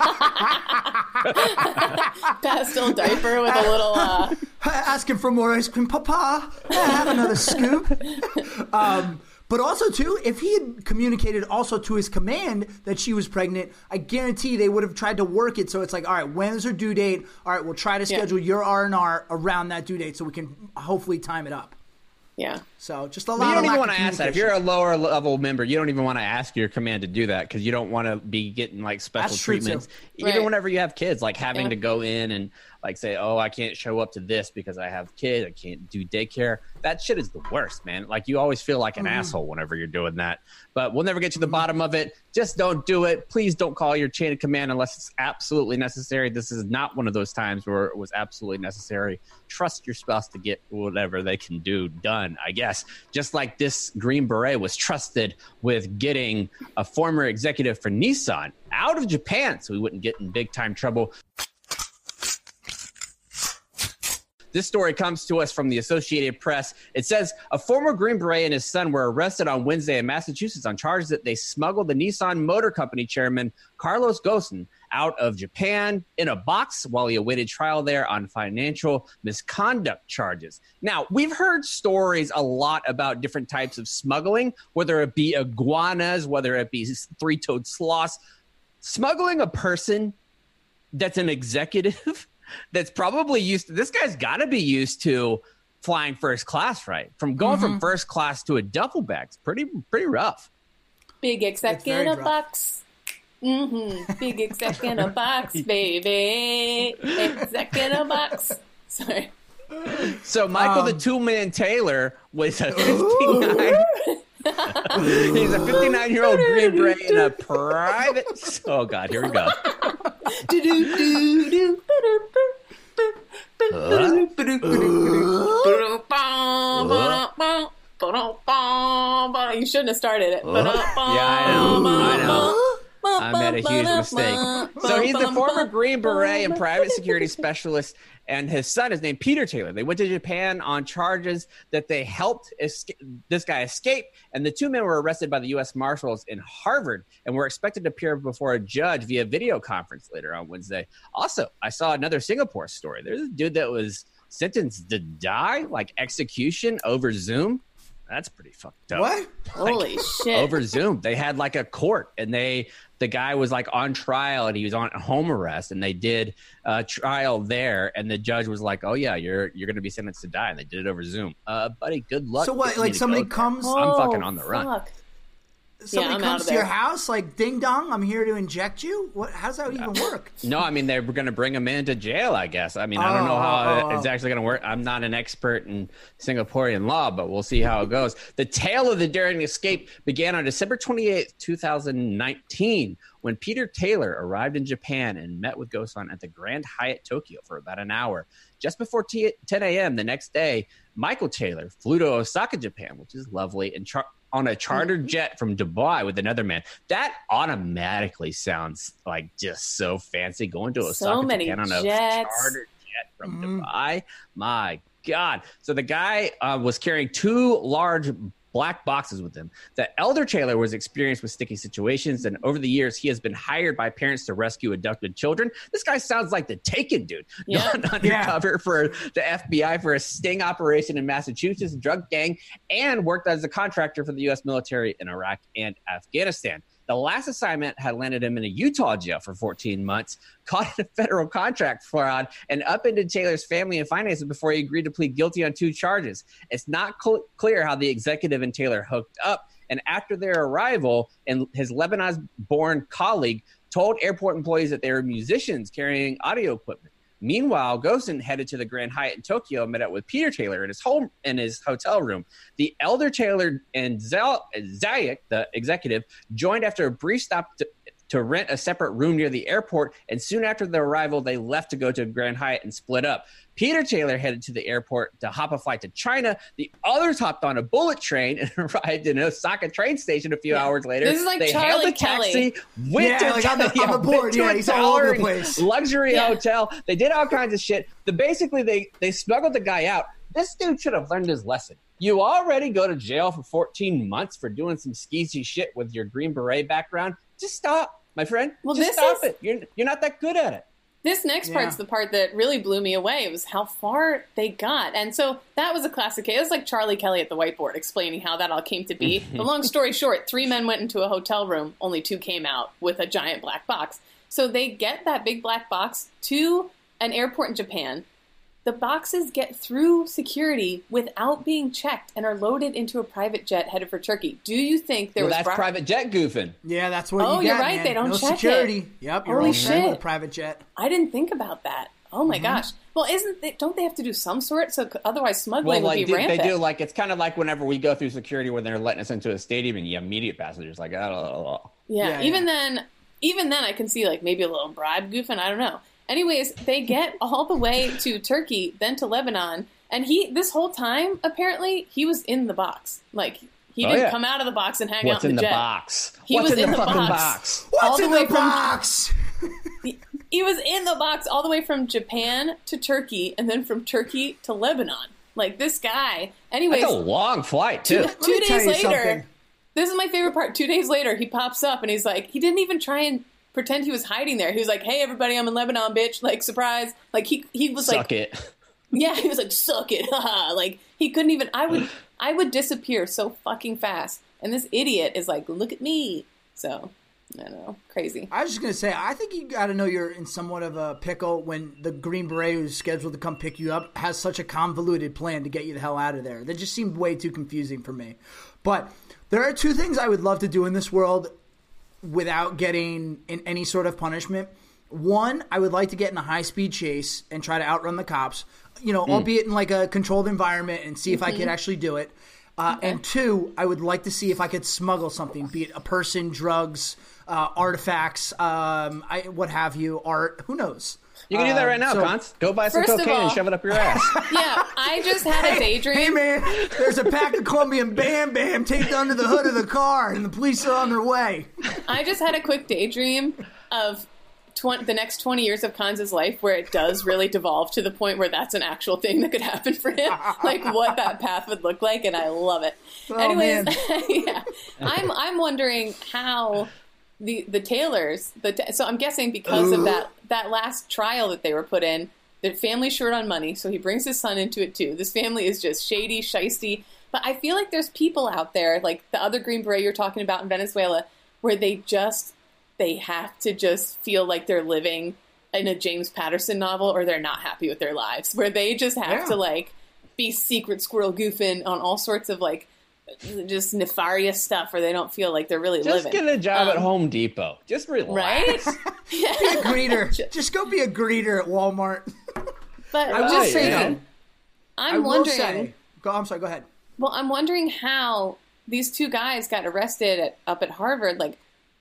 Pastel diaper with a little... Asking for more ice cream. Papa, have another scoop. But also, too, if he had communicated also to his command that she was pregnant, I guarantee they would have tried to work it. So it's like, all right, when's her due date? All right, we'll try to schedule your R&R around that due date so we can hopefully time it up. Yeah. So just a lot of You don't even want to ask that. If you're a lower level member, you don't even want to ask your command to do that because you don't want to be getting like special treatments. Even whenever you have kids, like having to go in and like say, oh, I can't show up to this because I have kids. I can't do daycare. That shit is the worst, man. Like you always feel like an asshole whenever you're doing that. But we'll never get to the bottom of it. Just don't do it. Please don't call your chain of command unless it's absolutely necessary. This is not one of those times where it was absolutely necessary. Trust your spouse to get whatever they can do done, I guess. Just like this Green Beret was trusted with getting a former executive for Nissan out of Japan so he wouldn't get in big time trouble. This story comes to us from the Associated Press. It says a former Green Beret and his son were arrested on Wednesday in Massachusetts on charges that they smuggled the Nissan Motor Company chairman Carlos Ghosn out of Japan in a box while he awaited trial there on financial misconduct charges. Now, we've heard stories a lot about different types of smuggling, whether it be iguanas, whether it be three-toed sloths. Smuggling a person that's an executive that's probably used to, this guy's got to be used to flying first class, right? From going from first class to a duffel bag, it's pretty rough. Big exec in a box. Big exec in a box, baby. Exec in a box. Sorry. So Michael the Two-Man Taylor was a 59. He's a 59-year-old Green Beret in a private. Oh God, here we go. You shouldn't have started it. I know. I made a huge mistake. So he's the former Green Beret and private security specialist, and his son is named Peter Taylor. They went to Japan on charges that they helped this guy escape, and the two men were arrested by the U.S. Marshals in Harvard and were expected to appear before a judge via video conference later on Wednesday. Also, I saw another Singapore story. There's a dude that was sentenced to die, like execution over Zoom. That's pretty fucked up. What? Holy shit. Over Zoom. They had like a court, and the guy was like on trial, and he was on home arrest, and they did a trial there, and the judge was like, oh yeah, you're going to be sentenced to die, and they did it over Zoom. Buddy, good luck. So what, like somebody comes... I'm fucking on the run. Somebody comes to your house, like, ding dong, I'm here to inject you? What? How's that even work? No, I mean, they were going to bring him into jail, I guess. I mean, I don't know how it's actually going to work. I'm not an expert in Singaporean law, but we'll see how it goes. The tale of the daring escape began on December 28th, 2019, when Peter Taylor arrived in Japan and met with Go-san at the Grand Hyatt Tokyo for about an hour. Just before 10 a.m. the next day, Michael Taylor flew to Osaka, Japan, which is lovely, and on a chartered jet from Dubai with another man. That automatically sounds like just so fancy. Going to Osaka, Japan on a chartered jet from Dubai. My God. So the guy was carrying two large black boxes with him. The elder Taylor was experienced with sticky situations, and over the years, he has been hired by parents to rescue abducted children. This guy sounds like the Taken dude. Yeah. Gone undercover for the FBI for a sting operation in Massachusetts, drug gang, and worked as a contractor for the U.S. military in Iraq and Afghanistan. The last assignment had landed him in a Utah jail for 14 months, caught in a federal contract fraud, and upended Taylor's family and finances before he agreed to plead guilty on 2 charges. It's not clear how the executive and Taylor hooked up, and after their arrival, and his Lebanese-born colleague told airport employees that they were musicians carrying audio equipment. Meanwhile, Go-san headed to the Grand Hyatt in Tokyo and met up with Peter Taylor in his hotel room. The elder Taylor and Zayek, the executive, joined after a brief stop to rent a separate room near the airport, and soon after their arrival, they left to go to Grand Hyatt and split up. Peter Taylor headed to the airport to hop a flight to China. The others hopped on a bullet train and arrived in Osaka train station a few hours later. This is like they Charlie hailed a taxi, went to on the board. Yeah, he's all over the place. Luxury hotel. They did all kinds of shit. They smuggled the guy out. This dude should have learned his lesson. You already go to jail for 14 months for doing some skeezy shit with your Green Beret background. Just stop, my friend. Well, just stop it. You're not that good at it. This next part's the part that really blew me away. It was how far they got. And so that was a classic case. It was like Charlie Kelly at the whiteboard explaining how that all came to be. The long story short, 3 men went into a hotel room. Only 2 came out with a giant black box. So they get that big black box to an airport in Japan. The boxes get through security without being checked and are loaded into a private jet headed for Turkey. Do you think there was... That's private jet goofing. Yeah, that's what you get, you're right. Man. They don't no check security. it. Yep, you're all set with a private jet. I didn't think about that. Oh my gosh. Well, don't they have to do some sort? So otherwise smuggling would be rampant. They do. Like, it's kind of like whenever we go through security when they're letting us into a stadium and you have immediate passengers like, oh. Yeah, even then I can see like maybe a little bribe goofing. I don't know. Anyways, they get all the way to Turkey, then to Lebanon, and this whole time, apparently, he was in the box. Like, he didn't come out of the box and hang out in the jet. Box? He was in the box. What's in the box? He was in the box all the way from Japan to Turkey, and then from Turkey to Lebanon. Like, this guy. Anyways. That's a long flight, too. 2 days later, this is my favorite part. 2 days later, he pops up, and he's like, he didn't even try and pretend he was hiding there. He was like, hey, everybody, I'm in Lebanon, bitch. Like, surprise. Like, he was like... Suck it. Yeah, he was like, suck it. Like, he couldn't even... I would disappear so fucking fast. And this idiot is like, look at me. So, I know, crazy. I was just going to say, I think you got to know you're in somewhat of a pickle when the Green Beret who's scheduled to come pick you up has such a convoluted plan to get you the hell out of there. That just seemed way too confusing for me. But there are two things I would love to do in this world without getting in any sort of punishment. One, I would like to get in a high-speed chase and try to outrun the cops, albeit in like a controlled environment, and see if I could actually do it. And two, I would like to see if I could smuggle something, be it a person, drugs, artifacts, what have you, art, who knows? You can do that right now, Cons. Go buy some cocaine and shove it up your ass. Yeah, I just had a daydream. Hey, man, there's a pack of Colombian Bam Bam taped under the hood of the car, and the police are on their way. I just had a quick daydream of the next 20 years of Cons' life where it does really devolve to the point where that's an actual thing that could happen for him, like what that path would look like, and I love it. Anyways, yeah, I'm wondering how the Taylors, so I'm guessing because of that last trial that they were put in, the family's short on money, so he brings his son into it too. This family is just shady, shisty, but I feel like there's people out there, like the other Green Beret you're talking about in Venezuela, where they have to just feel like they're living in a James Patterson novel, or they're not happy with their lives, where they just have to like be secret squirrel goofing on all sorts of like just nefarious stuff, where they don't feel like they're really living. Just get a job at Home Depot. Just relax. Right? Yeah. Be a greeter. Just go be a greeter at Walmart. But I will say, I'm wondering. I'm sorry. Go ahead. Well, I'm wondering how these two guys got arrested up at Harvard. Like,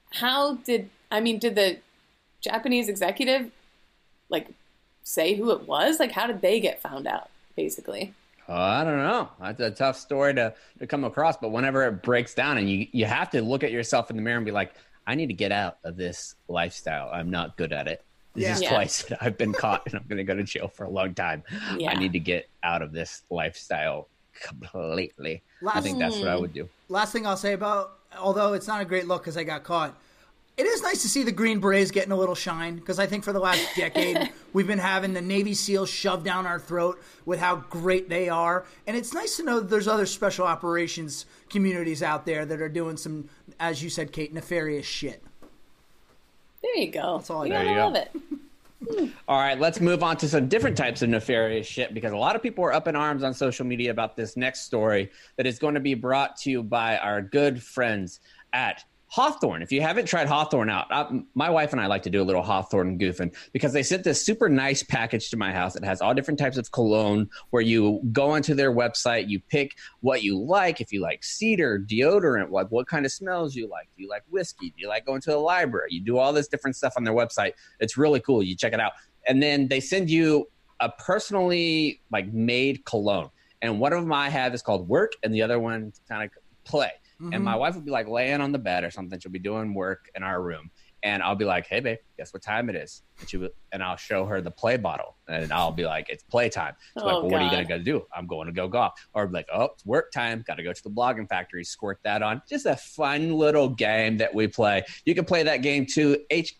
did the Japanese executive like say who it was? Like, how did they get found out? Basically. I don't know. That's a tough story to come across, but whenever it breaks down and you have to look at yourself in the mirror and be like, I need to get out of this lifestyle. I'm not good at it. This is twice that I've been caught and I'm going to go to jail for a long time. Yeah. I need to get out of this lifestyle completely. I think that's what I would do. Last thing I'll say about, although it's not a great look because I got caught, it is nice to see the Green Berets getting a little shine, because I think for the last decade we've been having the Navy SEALs shoved down our throat with how great they are. And it's nice to know that there's other special operations communities out there that are doing some, as you said, Kate, nefarious shit. There you go. That's all I got. I love it. All right, let's move on to some different types of nefarious shit, because a lot of people are up in arms on social media about this next story that is going to be brought to you by our good friends at Hawthorne. If you haven't tried Hawthorne out, my wife and I like to do a little Hawthorne goofing, because they sent this super nice package to my house. It has all different types of cologne, where you go onto their website, you pick what you like. If you like cedar, deodorant, what kind of smells you like. Do you like whiskey? Do you like going to the library? You do all this different stuff on their website. It's really cool. You check it out. And then they send you a personally made cologne. And one of them I have is called Work, and the other one kind of Play. Mm-hmm. And my wife would be like laying on the bed or something. She'll be doing work in our room. And I'll be like, hey, babe, guess what time it is? And I'll show her the Play bottle. And I'll be like, it's playtime. She's like, well, what are you going to go do? I'm going to go golf. Or like, oh, it's work time. Got to go to the Blogging Factory. Squirt that on. Just a fun little game that we play. You can play that game too.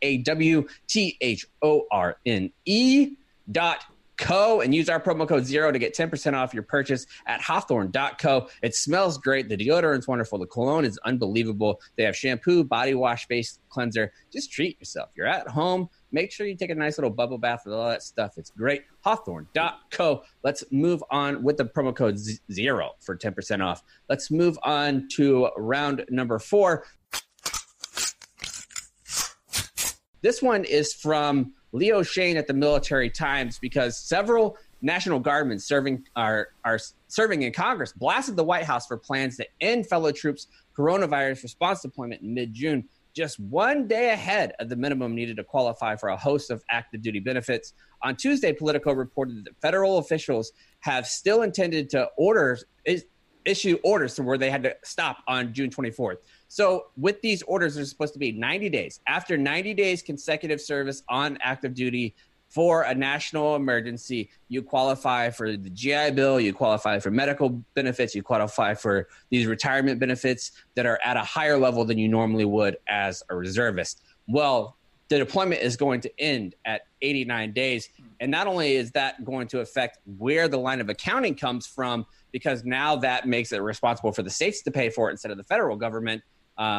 HAWTHORNE.co and use our promo code 0 to get 10% off your purchase at hawthorne.co. It smells great. The deodorant's wonderful. The cologne is unbelievable. They have shampoo, body wash, face cleanser. Just treat yourself. You're at home. Make sure you take a nice little bubble bath with all that stuff. It's great. Hawthorne.co. Let's move on with the promo code 0 for 10% off. Let's move on to round number 4. This one is from Leo Shane at the Military Times, because several National Guardsmen serving in Congress blasted the White House for plans to end fellow troops' coronavirus response deployment in mid-June, just one day ahead of the minimum needed to qualify for a host of active duty benefits. On Tuesday, Politico reported that federal officials have still intended to issue orders to where they had to stop on June 24th. So with these orders, there's supposed to be 90 days. After 90 days consecutive service on active duty for a national emergency, you qualify for the GI Bill, you qualify for medical benefits, you qualify for these retirement benefits that are at a higher level than you normally would as a reservist. Well, the deployment is going to end at 89 days. And not only is that going to affect where the line of accounting comes from, because now that makes it responsible for the states to pay for it instead of the federal government,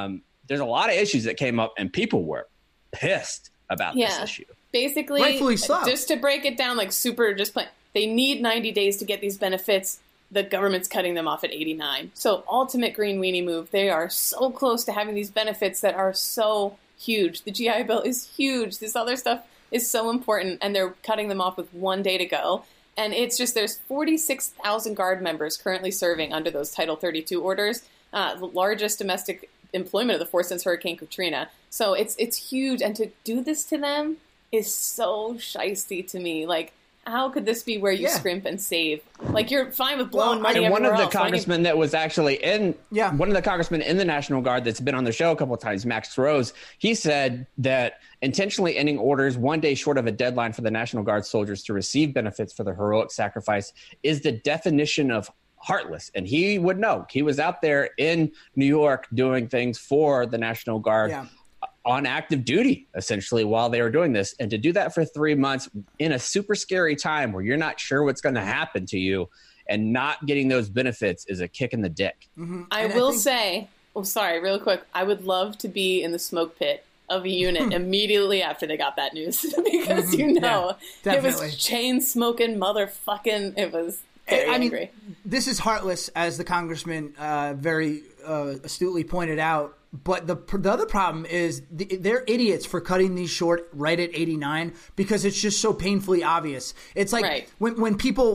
there's a lot of issues that came up, and people were pissed about this issue. Basically, rightfully so. Just to break it down, like super, just plain, they need 90 days to get these benefits. The government's cutting them off at 89. So ultimate green weenie move. They are so close to having these benefits that are so huge. The GI Bill is huge. This other stuff is so important, and they're cutting them off with 1 day to go. And it's just, there's 46,000 Guard members currently serving under those Title 32 orders, the largest domestic employment of the force since Hurricane Katrina. So it's huge, and to do this to them is so shiesty to me. Like, how could this be where you scrimp and save? Like, you're fine with blowing money and everywhere one of the else. congressmen that was actually one of the congressmen in the National Guard that's been on the show a couple of times, Max Rose, he said that intentionally ending orders 1 day short of a deadline for the National Guard soldiers to receive benefits for their heroic sacrifice is the definition of heartless. And he would know. He was out there in New York doing things for the National Guard on active duty, essentially, while they were doing this. And to do that for 3 months in a super scary time where you're not sure what's going to happen to you and not getting those benefits is a kick in the dick. Mm-hmm. I will say, real quick, I would love to be in the smoke pit of a unit immediately after they got that news because, it was chain smoking, motherfucking, it was very angry. This is heartless, as the congressman very astutely pointed out. But the other problem is they're idiots for cutting these short right at 89 because it's just so painfully obvious. It's like when people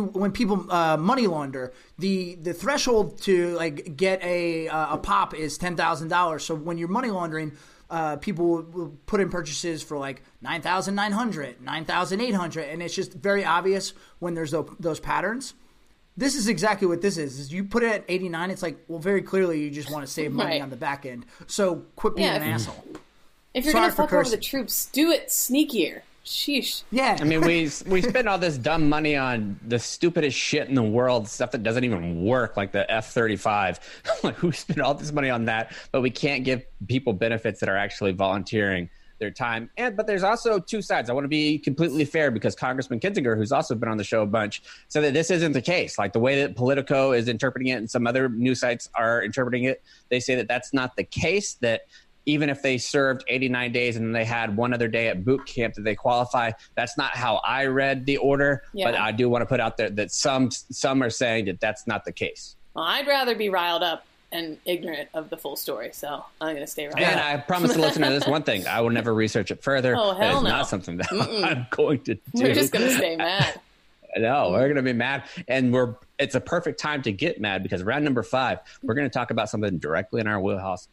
money launder, the threshold to like get a pop is $10,000. So when you're money laundering, people will put in purchases for like $9,900, $9,800, and it's just very obvious when there's those patterns. This is exactly what this is you put it at 89, it's like, well, very clearly you just want to save money on the back end. So quit being an asshole. If you're going to fuck over the troops, do it sneakier. Sheesh. Yeah. I mean, we spend all this dumb money on the stupidest shit in the world, stuff that doesn't even work, like the F-35. Like, we spend all this money on that, but we can't give people benefits that are actually volunteering their time. But there's also two sides. I want to be completely fair because Congressman Kinzinger, who's also been on the show a bunch, said that this isn't the case. Like the way that Politico is interpreting it and some other news sites are interpreting it, they say that that's not the case, that even if they served 89 days and then they had one other day at boot camp, that they qualify. That's not how I read the order, but I do want to put out there that some are saying that that's not the case. Well, I'd rather be riled up and ignorant of the full story, so I'm going to stay right. And I promise to listen to this one thing. I will never research it further. Oh, hell that is no. not something that I'm going to do. We're just going to stay mad. No, we're going to be mad. And it's a perfect time to get mad because round number 5, we're going to talk about something directly in our wheelhouse.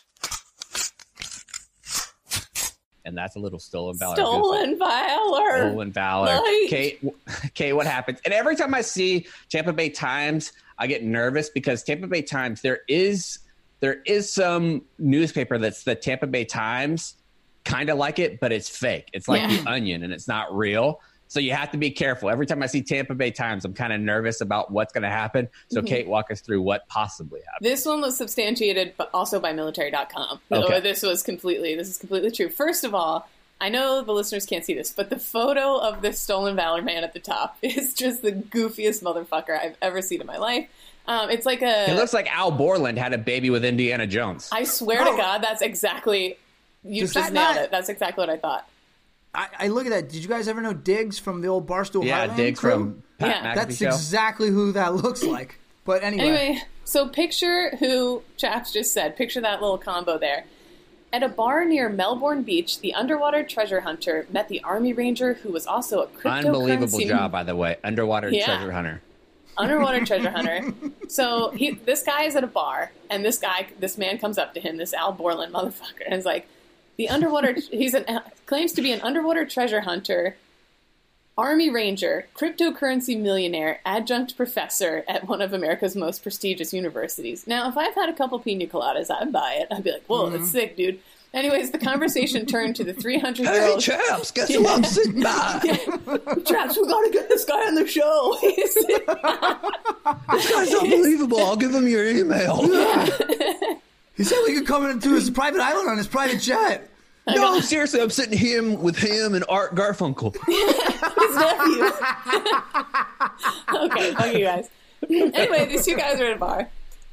And that's a little Stolen Valor. Stolen Valor. Kate, what happens? And every time I see Tampa Bay Times, I get nervous because Tampa Bay Times, there is some newspaper that's the Tampa Bay Times, kind of like it, but it's fake. It's like The Onion, and it's not real. So you have to be careful. Every time I see Tampa Bay Times, I'm kind of nervous about what's going to happen. So Kate, walk us through what possibly happened. This one was substantiated, but also by military.com. Okay. So this is completely true. First of all, I know the listeners can't see this, but the photo of this Stolen Valor man at the top is just the goofiest motherfucker I've ever seen in my life. It's like It looks like Al Borland had a baby with Indiana Jones. I swear to God, that's exactly... You just nailed it. That's exactly what I thought. I look at that. Did you guys ever know Diggs from the old Barstool Heartland? Yeah, Diggs from Pat McAfee That's show. Exactly who that looks like. But anyway, so picture who Chaps just said. Picture that little combo there. At a bar near Melbourne Beach, the underwater treasure hunter met the Army Ranger who was also a cryptocurrency... Unbelievable job, by the way. Underwater treasure hunter. Underwater treasure hunter. So this guy is at a bar, and this man comes up to him, this Al Borland motherfucker, and is like, the underwater, claims to be an underwater treasure hunter, Army Ranger, cryptocurrency millionaire, adjunct professor at one of America's most prestigious universities. Now, if I've had a couple pina coladas, I'd buy it. I'd be like, whoa, that's sick, dude. Anyways, the conversation turned to the 300-year-old... Hey, Chaps, guess who I'm sitting by? Chaps, we gotta get this guy on the show. This guy's unbelievable. I'll give him your email. he said we could come into his private island on his private jet. No, seriously, I'm sitting with him and Art Garfunkel. His nephew. Okay, fuck you guys. Anyway, these two guys are at a bar.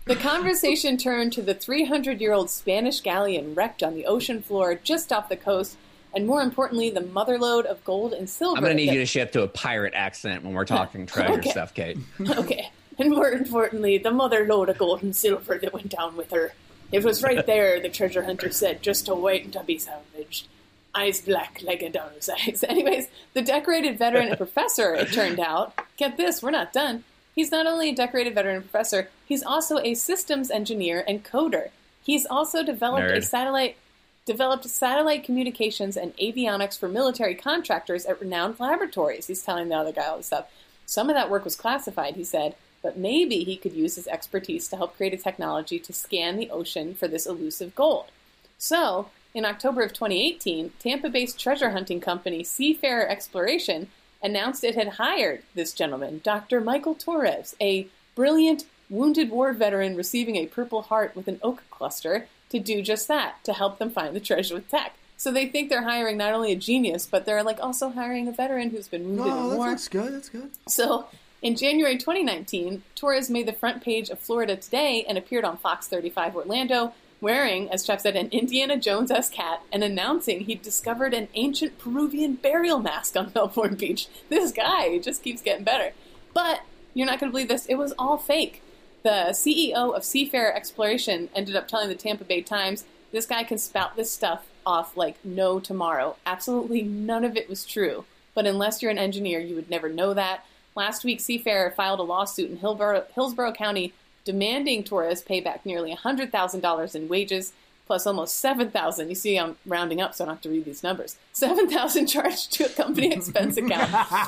The conversation turned to the 300-year-old Spanish galleon wrecked on the ocean floor just off the coast, and more importantly, the motherlode of gold and silver. I'm going to need you to shift to a pirate accent when we're talking treasure stuff, Kate. Okay. And more importantly, the motherlode of gold and silver that went down with her. It was right there, the treasure hunter said, just to wait to be salvaged. Eyes black like a dog's eyes. Anyways, the decorated veteran and professor, it turned out, get this, we're not done. He's not only a decorated veteran and professor, he's also a systems engineer and coder. He's also developed satellite communications and avionics for military contractors at renowned laboratories. He's telling the other guy all this stuff. Some of that work was classified, he said, but maybe he could use his expertise to help create a technology to scan the ocean for this elusive gold. So, in October of 2018, Tampa-based treasure hunting company Seafarer Exploration announced it had hired this gentleman, Dr. Michael Torres, a brilliant wounded war veteran receiving a Purple Heart with an oak cluster, to do just that, to help them find the treasure with tech. So they think they're hiring not only a genius, but they're also hiring a veteran who's been wounded in war. That's good. That's good. So in January 2019, Torres made the front page of Florida Today and appeared on Fox 35 Orlando, wearing, as Jeff said, an Indiana Jones-esque hat and announcing he'd discovered an ancient Peruvian burial mask on Melbourne Beach. This guy just keeps getting better. But you're not going to believe this. It was all fake. The CEO of Seafarer Exploration ended up telling the Tampa Bay Times, this guy can spout this stuff off like no tomorrow. Absolutely none of it was true. But unless you're an engineer, you would never know that. Last week, Seafarer filed a lawsuit in Hillsborough County demanding Torres pay back nearly $100,000 in wages, plus almost $7,000. You see, I'm rounding up, so I don't have to read these numbers. $7,000 charged to a company expense account.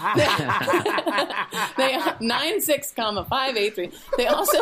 96,583. They also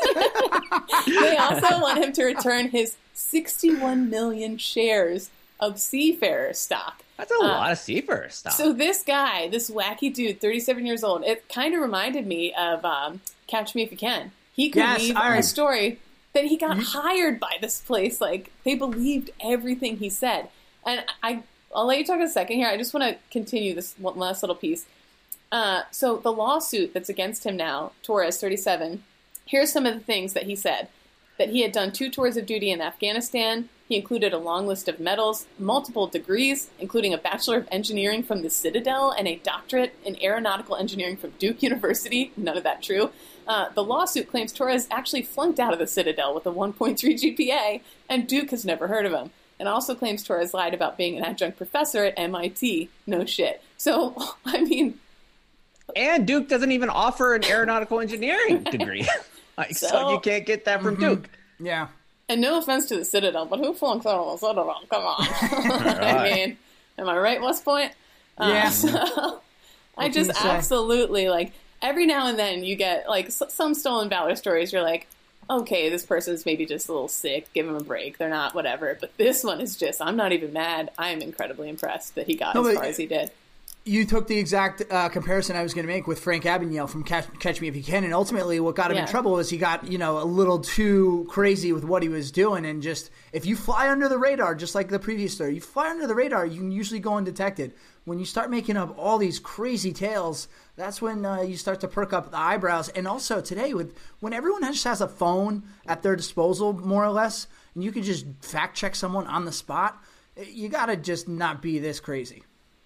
want him to return his 61 million shares of Seafarer stock. That's a lot of Seafarer stock. So this guy, this wacky dude, 37 years old, it kind of reminded me of Catch Me If You Can. He could leave a story that he got hired by this place. Like, they believed everything he said. And I'll let you talk in a second here. I just want to continue this one last little piece. So the lawsuit that's against him now, Torres, 37, here's some of the things that he said. That he had done 2 tours of duty in Afghanistan. He included a long list of medals, multiple degrees, including a Bachelor of Engineering from the Citadel and a doctorate in aeronautical engineering from Duke University. None of that true. The lawsuit claims Torres actually flunked out of the Citadel with a 1.3 GPA, and Duke has never heard of him. And also claims Torres lied about being an adjunct professor at MIT. No shit. So, I mean... And Duke doesn't even offer an aeronautical engineering degree. So you can't get that from Duke. Yeah. And no offense to the Citadel, but who flunks out of the Citadel? Come on. I mean, am I right, West Point? Yeah. So I just absolutely, every now and then you get, some stolen valor stories. You're like, okay, this person's maybe just a little sick. Give him a break. They're not whatever. But this one is just, I'm not even mad. I am incredibly impressed that he got as far as he did. You took the exact comparison I was going to make with Frank Abagnale from Catch Me If You Can, and ultimately what got him in trouble was he got a little too crazy with what he was doing, and just if you fly under the radar, just like the previous story, you fly under the radar, you can usually go undetected. When you start making up all these crazy tales, that's when you start to perk up the eyebrows. And also today, when everyone just has a phone at their disposal, more or less, and you can just fact check someone on the spot, you got to just not be this crazy.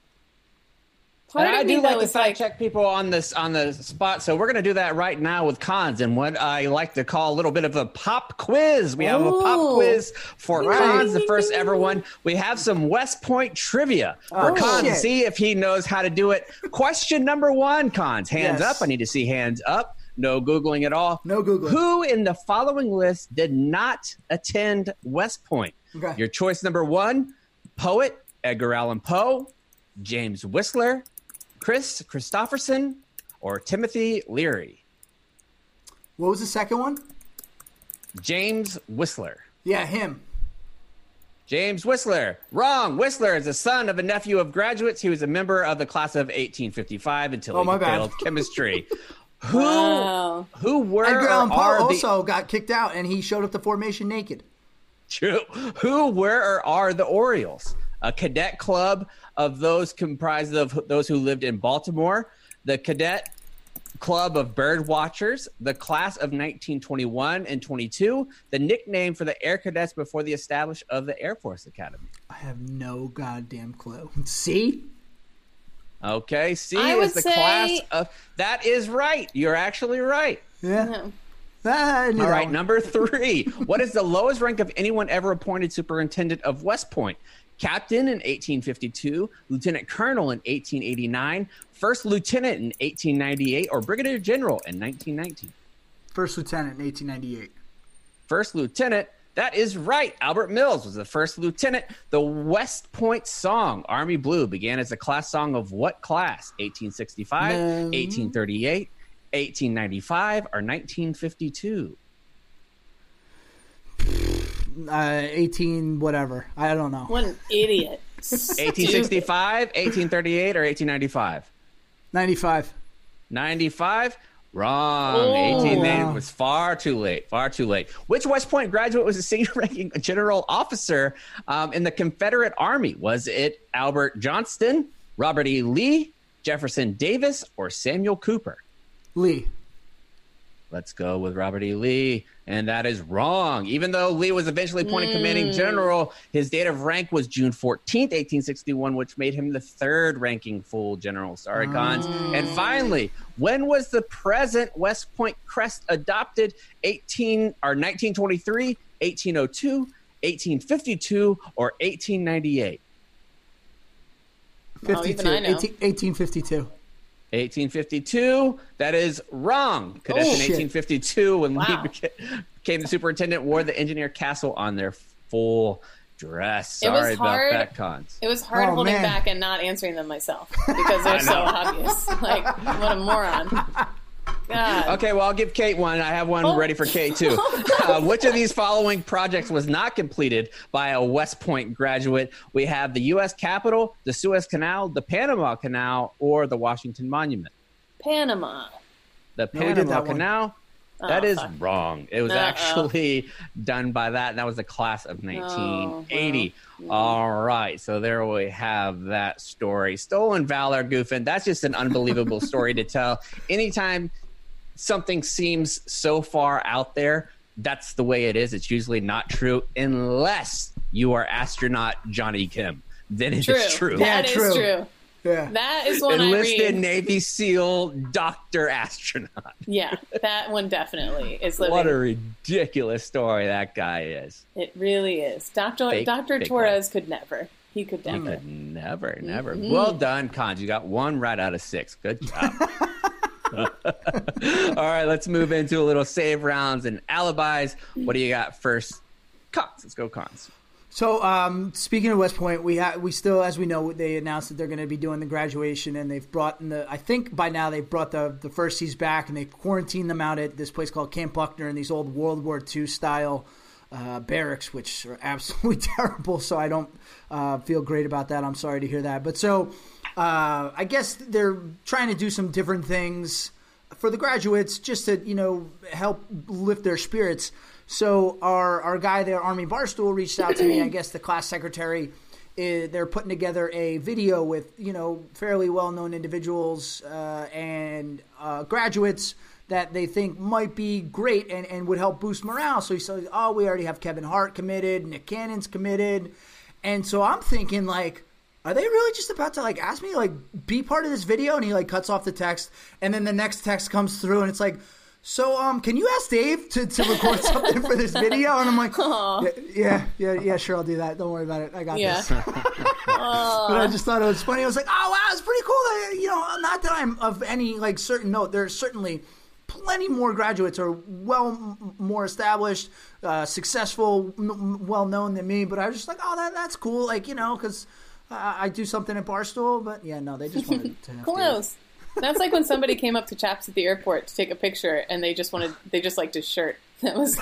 And I do like to fact check people on the spot, so we're going to do that right now with Cons and what I like to call a little bit of a pop quiz. We have a pop quiz for Cons, the first ever one. We have some West Point trivia for Cons to see if he knows how to do it. Question number 1, Cons. Hands up. I need to see hands up. No Googling at all. No Googling. Who in the following list did not attend West Point? Okay. Your choice number 1, poet Edgar Allan Poe, James Whistler, Chris Christopherson, or Timothy Leary? What was the second one? James Whistler. Yeah, him. James Whistler. Wrong. Whistler is the son of a nephew of graduates. He was a member of the class of 1855 until he failed chemistry. Who were Edgar Allan Poe also got kicked out, and he showed up to formation naked. True. Who were or are the Orioles? A cadet club of those comprised of those who lived in Baltimore. The cadet Club of Bird Watchers, the class of 1921 and 22, the nickname for the Air Cadets before the establishment of the Air Force Academy. I have no goddamn clue. C? Okay, C is the class of... That is right. You're actually right. Yeah. All right, number 3. What is the lowest rank of anyone ever appointed superintendent of West Point? Captain in 1852, lieutenant colonel in 1889, first lieutenant in 1898, or brigadier general in 1919? First lieutenant in 1898. First lieutenant, that is right. Albert Mills was the first lieutenant. The West Point song, Army Blue, began as a class song of what class? 1865, 1838, 1895, or 1952? 18 whatever. I don't know. What an idiot. 1865, 1838, or 1895? 95. 95? Wrong. 1890 was far too late. Far too late. Which West Point graduate was a senior-ranking general officer in the Confederate Army? Was it Albert Johnston, Robert E. Lee, Jefferson Davis, or Samuel Cooper? Lee. Let's go with Robert E. Lee. And that is wrong. Even though Lee was eventually appointed commanding general, his date of rank was June 14th, 1861, which made him the third ranking full general. Sorry, Cons. And finally, when was the present West Point crest adopted? 1923, 1802, 1852, or 1898? 52. Even I know. 1852. 1852, that is wrong. Cadets in 1852, when Lee became the superintendent, wore the engineer castle on their full dress. Sorry about that, Cons. It was hard holding back and not answering them myself because they're so obvious. Like, what a moron. God. Okay, well, I'll give Kate one. I have one ready for Kate, too. Which of these following projects was not completed by a West Point graduate? We have the U.S. Capitol, the Suez Canal, the Panama Canal, or the Washington Monument? Panama. The Panama Canal? That is wrong. It was actually done by that. And that was the class of 1980. All right. So there we have that story. Stolen valor, Goofin. That's just an unbelievable story to tell. Anytime something seems so far out there, that's the way it is. It's usually not true unless you are astronaut Johnny Kim. Then it is true. That is true. Yeah. That is one Enlisted I read. Navy SEAL Dr. Astronaut. Yeah, that one definitely is living. What a ridiculous story that guy is. It really is. Dr. Torres could never. He could never. He could never. Mm-hmm. Well done, Cons. You got 1 right out of 6. Good job. All right, let's move into a little save rounds and alibis. What do you got first? Cons. Let's go, Cons. So, speaking of West Point, we still, as we know, they announced that they're going to be doing the graduation, and they've brought in I think by now they've brought the firsties back, and they've quarantined them out at this place called Camp Buckner in these old World War II style barracks, which are absolutely terrible. So I don't feel great about that. I'm sorry to hear that. But so I guess they're trying to do some different things for the graduates just to, help lift their spirits. So our guy there, Army Barstool, reached out to me. I guess the class secretary, they're putting together a video with, fairly well-known individuals and graduates that they think might be great and would help boost morale. So he said, we already have Kevin Hart committed, Nick Cannon's committed. And so I'm thinking, are they really just about to, ask me to, be part of this video? And he, cuts off the text. And then the next text comes through, and it's like, so, can you ask Dave to record something for this video? And I'm like, yeah, sure, I'll do that. Don't worry about it. I got this. But I just thought it was funny. I was like, oh, wow, it's pretty cool. Not that I'm of any, certain note. There's certainly plenty more graduates who are more established, successful, well-known than me. But I was just like, oh, that's cool. Because I do something at Barstool. But, yeah, no, they just wanted to have close. That's like when somebody came up to Chaps at the airport to take a picture, and they just liked his shirt. That was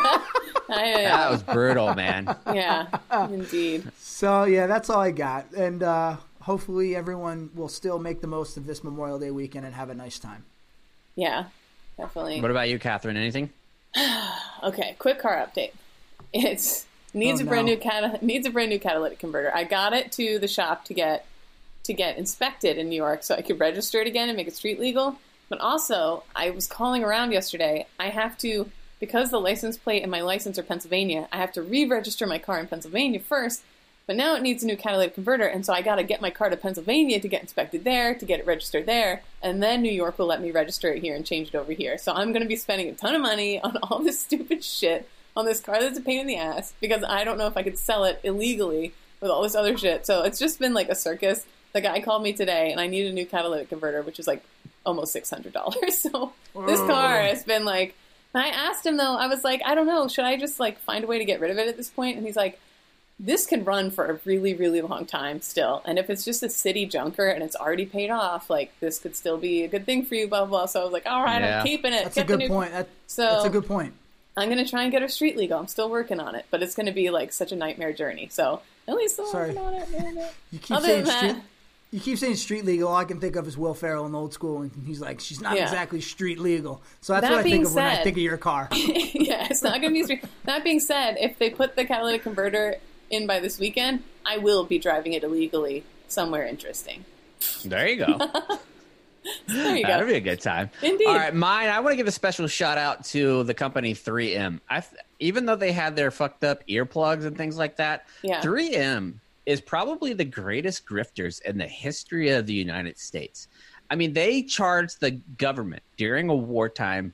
that was brutal, man. Yeah, indeed. So yeah, that's all I got, and hopefully everyone will still make the most of this Memorial Day weekend and have a nice time. Yeah, definitely. What about you, Catherine? Anything? Okay, quick car update. It needs a brand new catalytic converter. I got it to the shop to get inspected in New York so I could register it again and make it street legal. But also, I was calling around yesterday. I have to, because the license plate and my license are Pennsylvania, I have to re-register my car in Pennsylvania first. But now it needs a new catalytic converter, and so I got to get my car to Pennsylvania to get inspected there, to get it registered there, and then New York will let me register it here and change it over here. So I'm going to be spending a ton of money on all this stupid shit on this car that's a pain in the ass because I don't know if I could sell it illegally with all this other shit. So it's just been like a circus. The guy called me today, and I need a new catalytic converter, which is like almost $600. So this car has been like, and I asked him though, I was like, I don't know, should I just like find a way to get rid of it at this point? And he's like, this can run for a really, really long time still. And if it's just a city junker and it's already paid off, like this could still be a good thing for you, blah, blah, blah. So I was like, all right, I'm keeping it. That's a good point. That's a good point. I'm going to try and get her street legal. I'm still working on it, but it's going to be like such a nightmare journey. So at least I'm working on it. You keep saying street legal. All I can think of is Will Ferrell in Old School, and he's like, she's not exactly street legal. So that's what I think of when I think of your car. Yeah, it's not going to be street. That being said, if they put the catalytic converter in by this weekend, I will be driving it illegally somewhere interesting. There you go. There you go. That'll be a good time. Indeed. All right, mine. I want to give a special shout out to the company 3M. Even though they had their fucked up earplugs and things like that, 3M is probably the greatest grifters in the history of the United States. I mean, they charged the government during a wartime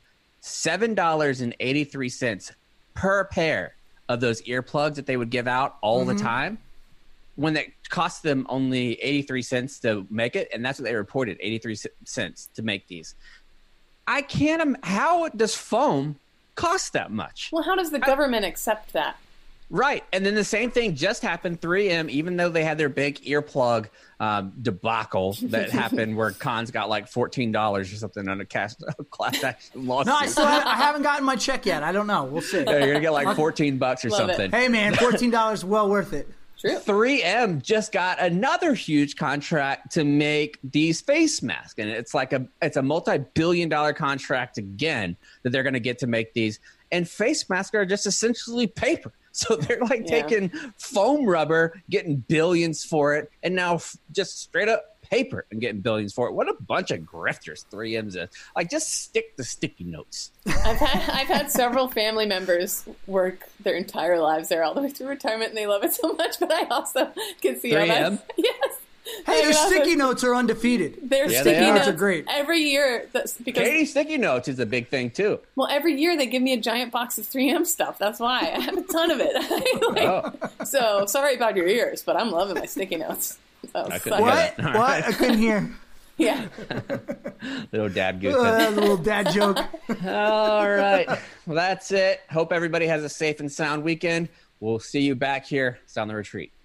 $7.83 per pair of those earplugs that they would give out all the time, when that cost them only 83 cents to make it, and that's what they reported, 83 cents to make these. I can't how does foam cost that much? Well, how does the government accept that? Right. And then the same thing just happened. 3M, even though they had their big earplug debacle that happened where Cons got like $14 or something on a class action lawsuit. No, I haven't gotten my check yet. I don't know. We'll see. Yeah, you're going to get like $14 or something. Hey, man, $14 well worth it. True. 3M just got another huge contract to make these face masks. And it's a multi-billion-dollar contract again that they're going to get to make these. And face masks are just essentially paper. So they're like taking foam rubber, getting billions for it, and now just straight up paper and getting billions for it. What a bunch of grifters 3M's is. Like, just stick the sticky notes. I've had several family members work their entire lives there all the way through retirement, and they love it so much, but I also can see 3M? Yes. Hey, their sticky notes are undefeated. Their sticky notes are great. Every year. Because Katie sticky notes is a big thing, too. Well, every year they give me a giant box of 3M stuff. That's why. I have a ton of it. So, sorry about your ears, but I'm loving my sticky notes. What? I couldn't hear. Yeah. Little dad good. Little dad joke. All right. Well, that's it. Hope everybody has a safe and sound weekend. We'll see you back here. It's On the Retreat.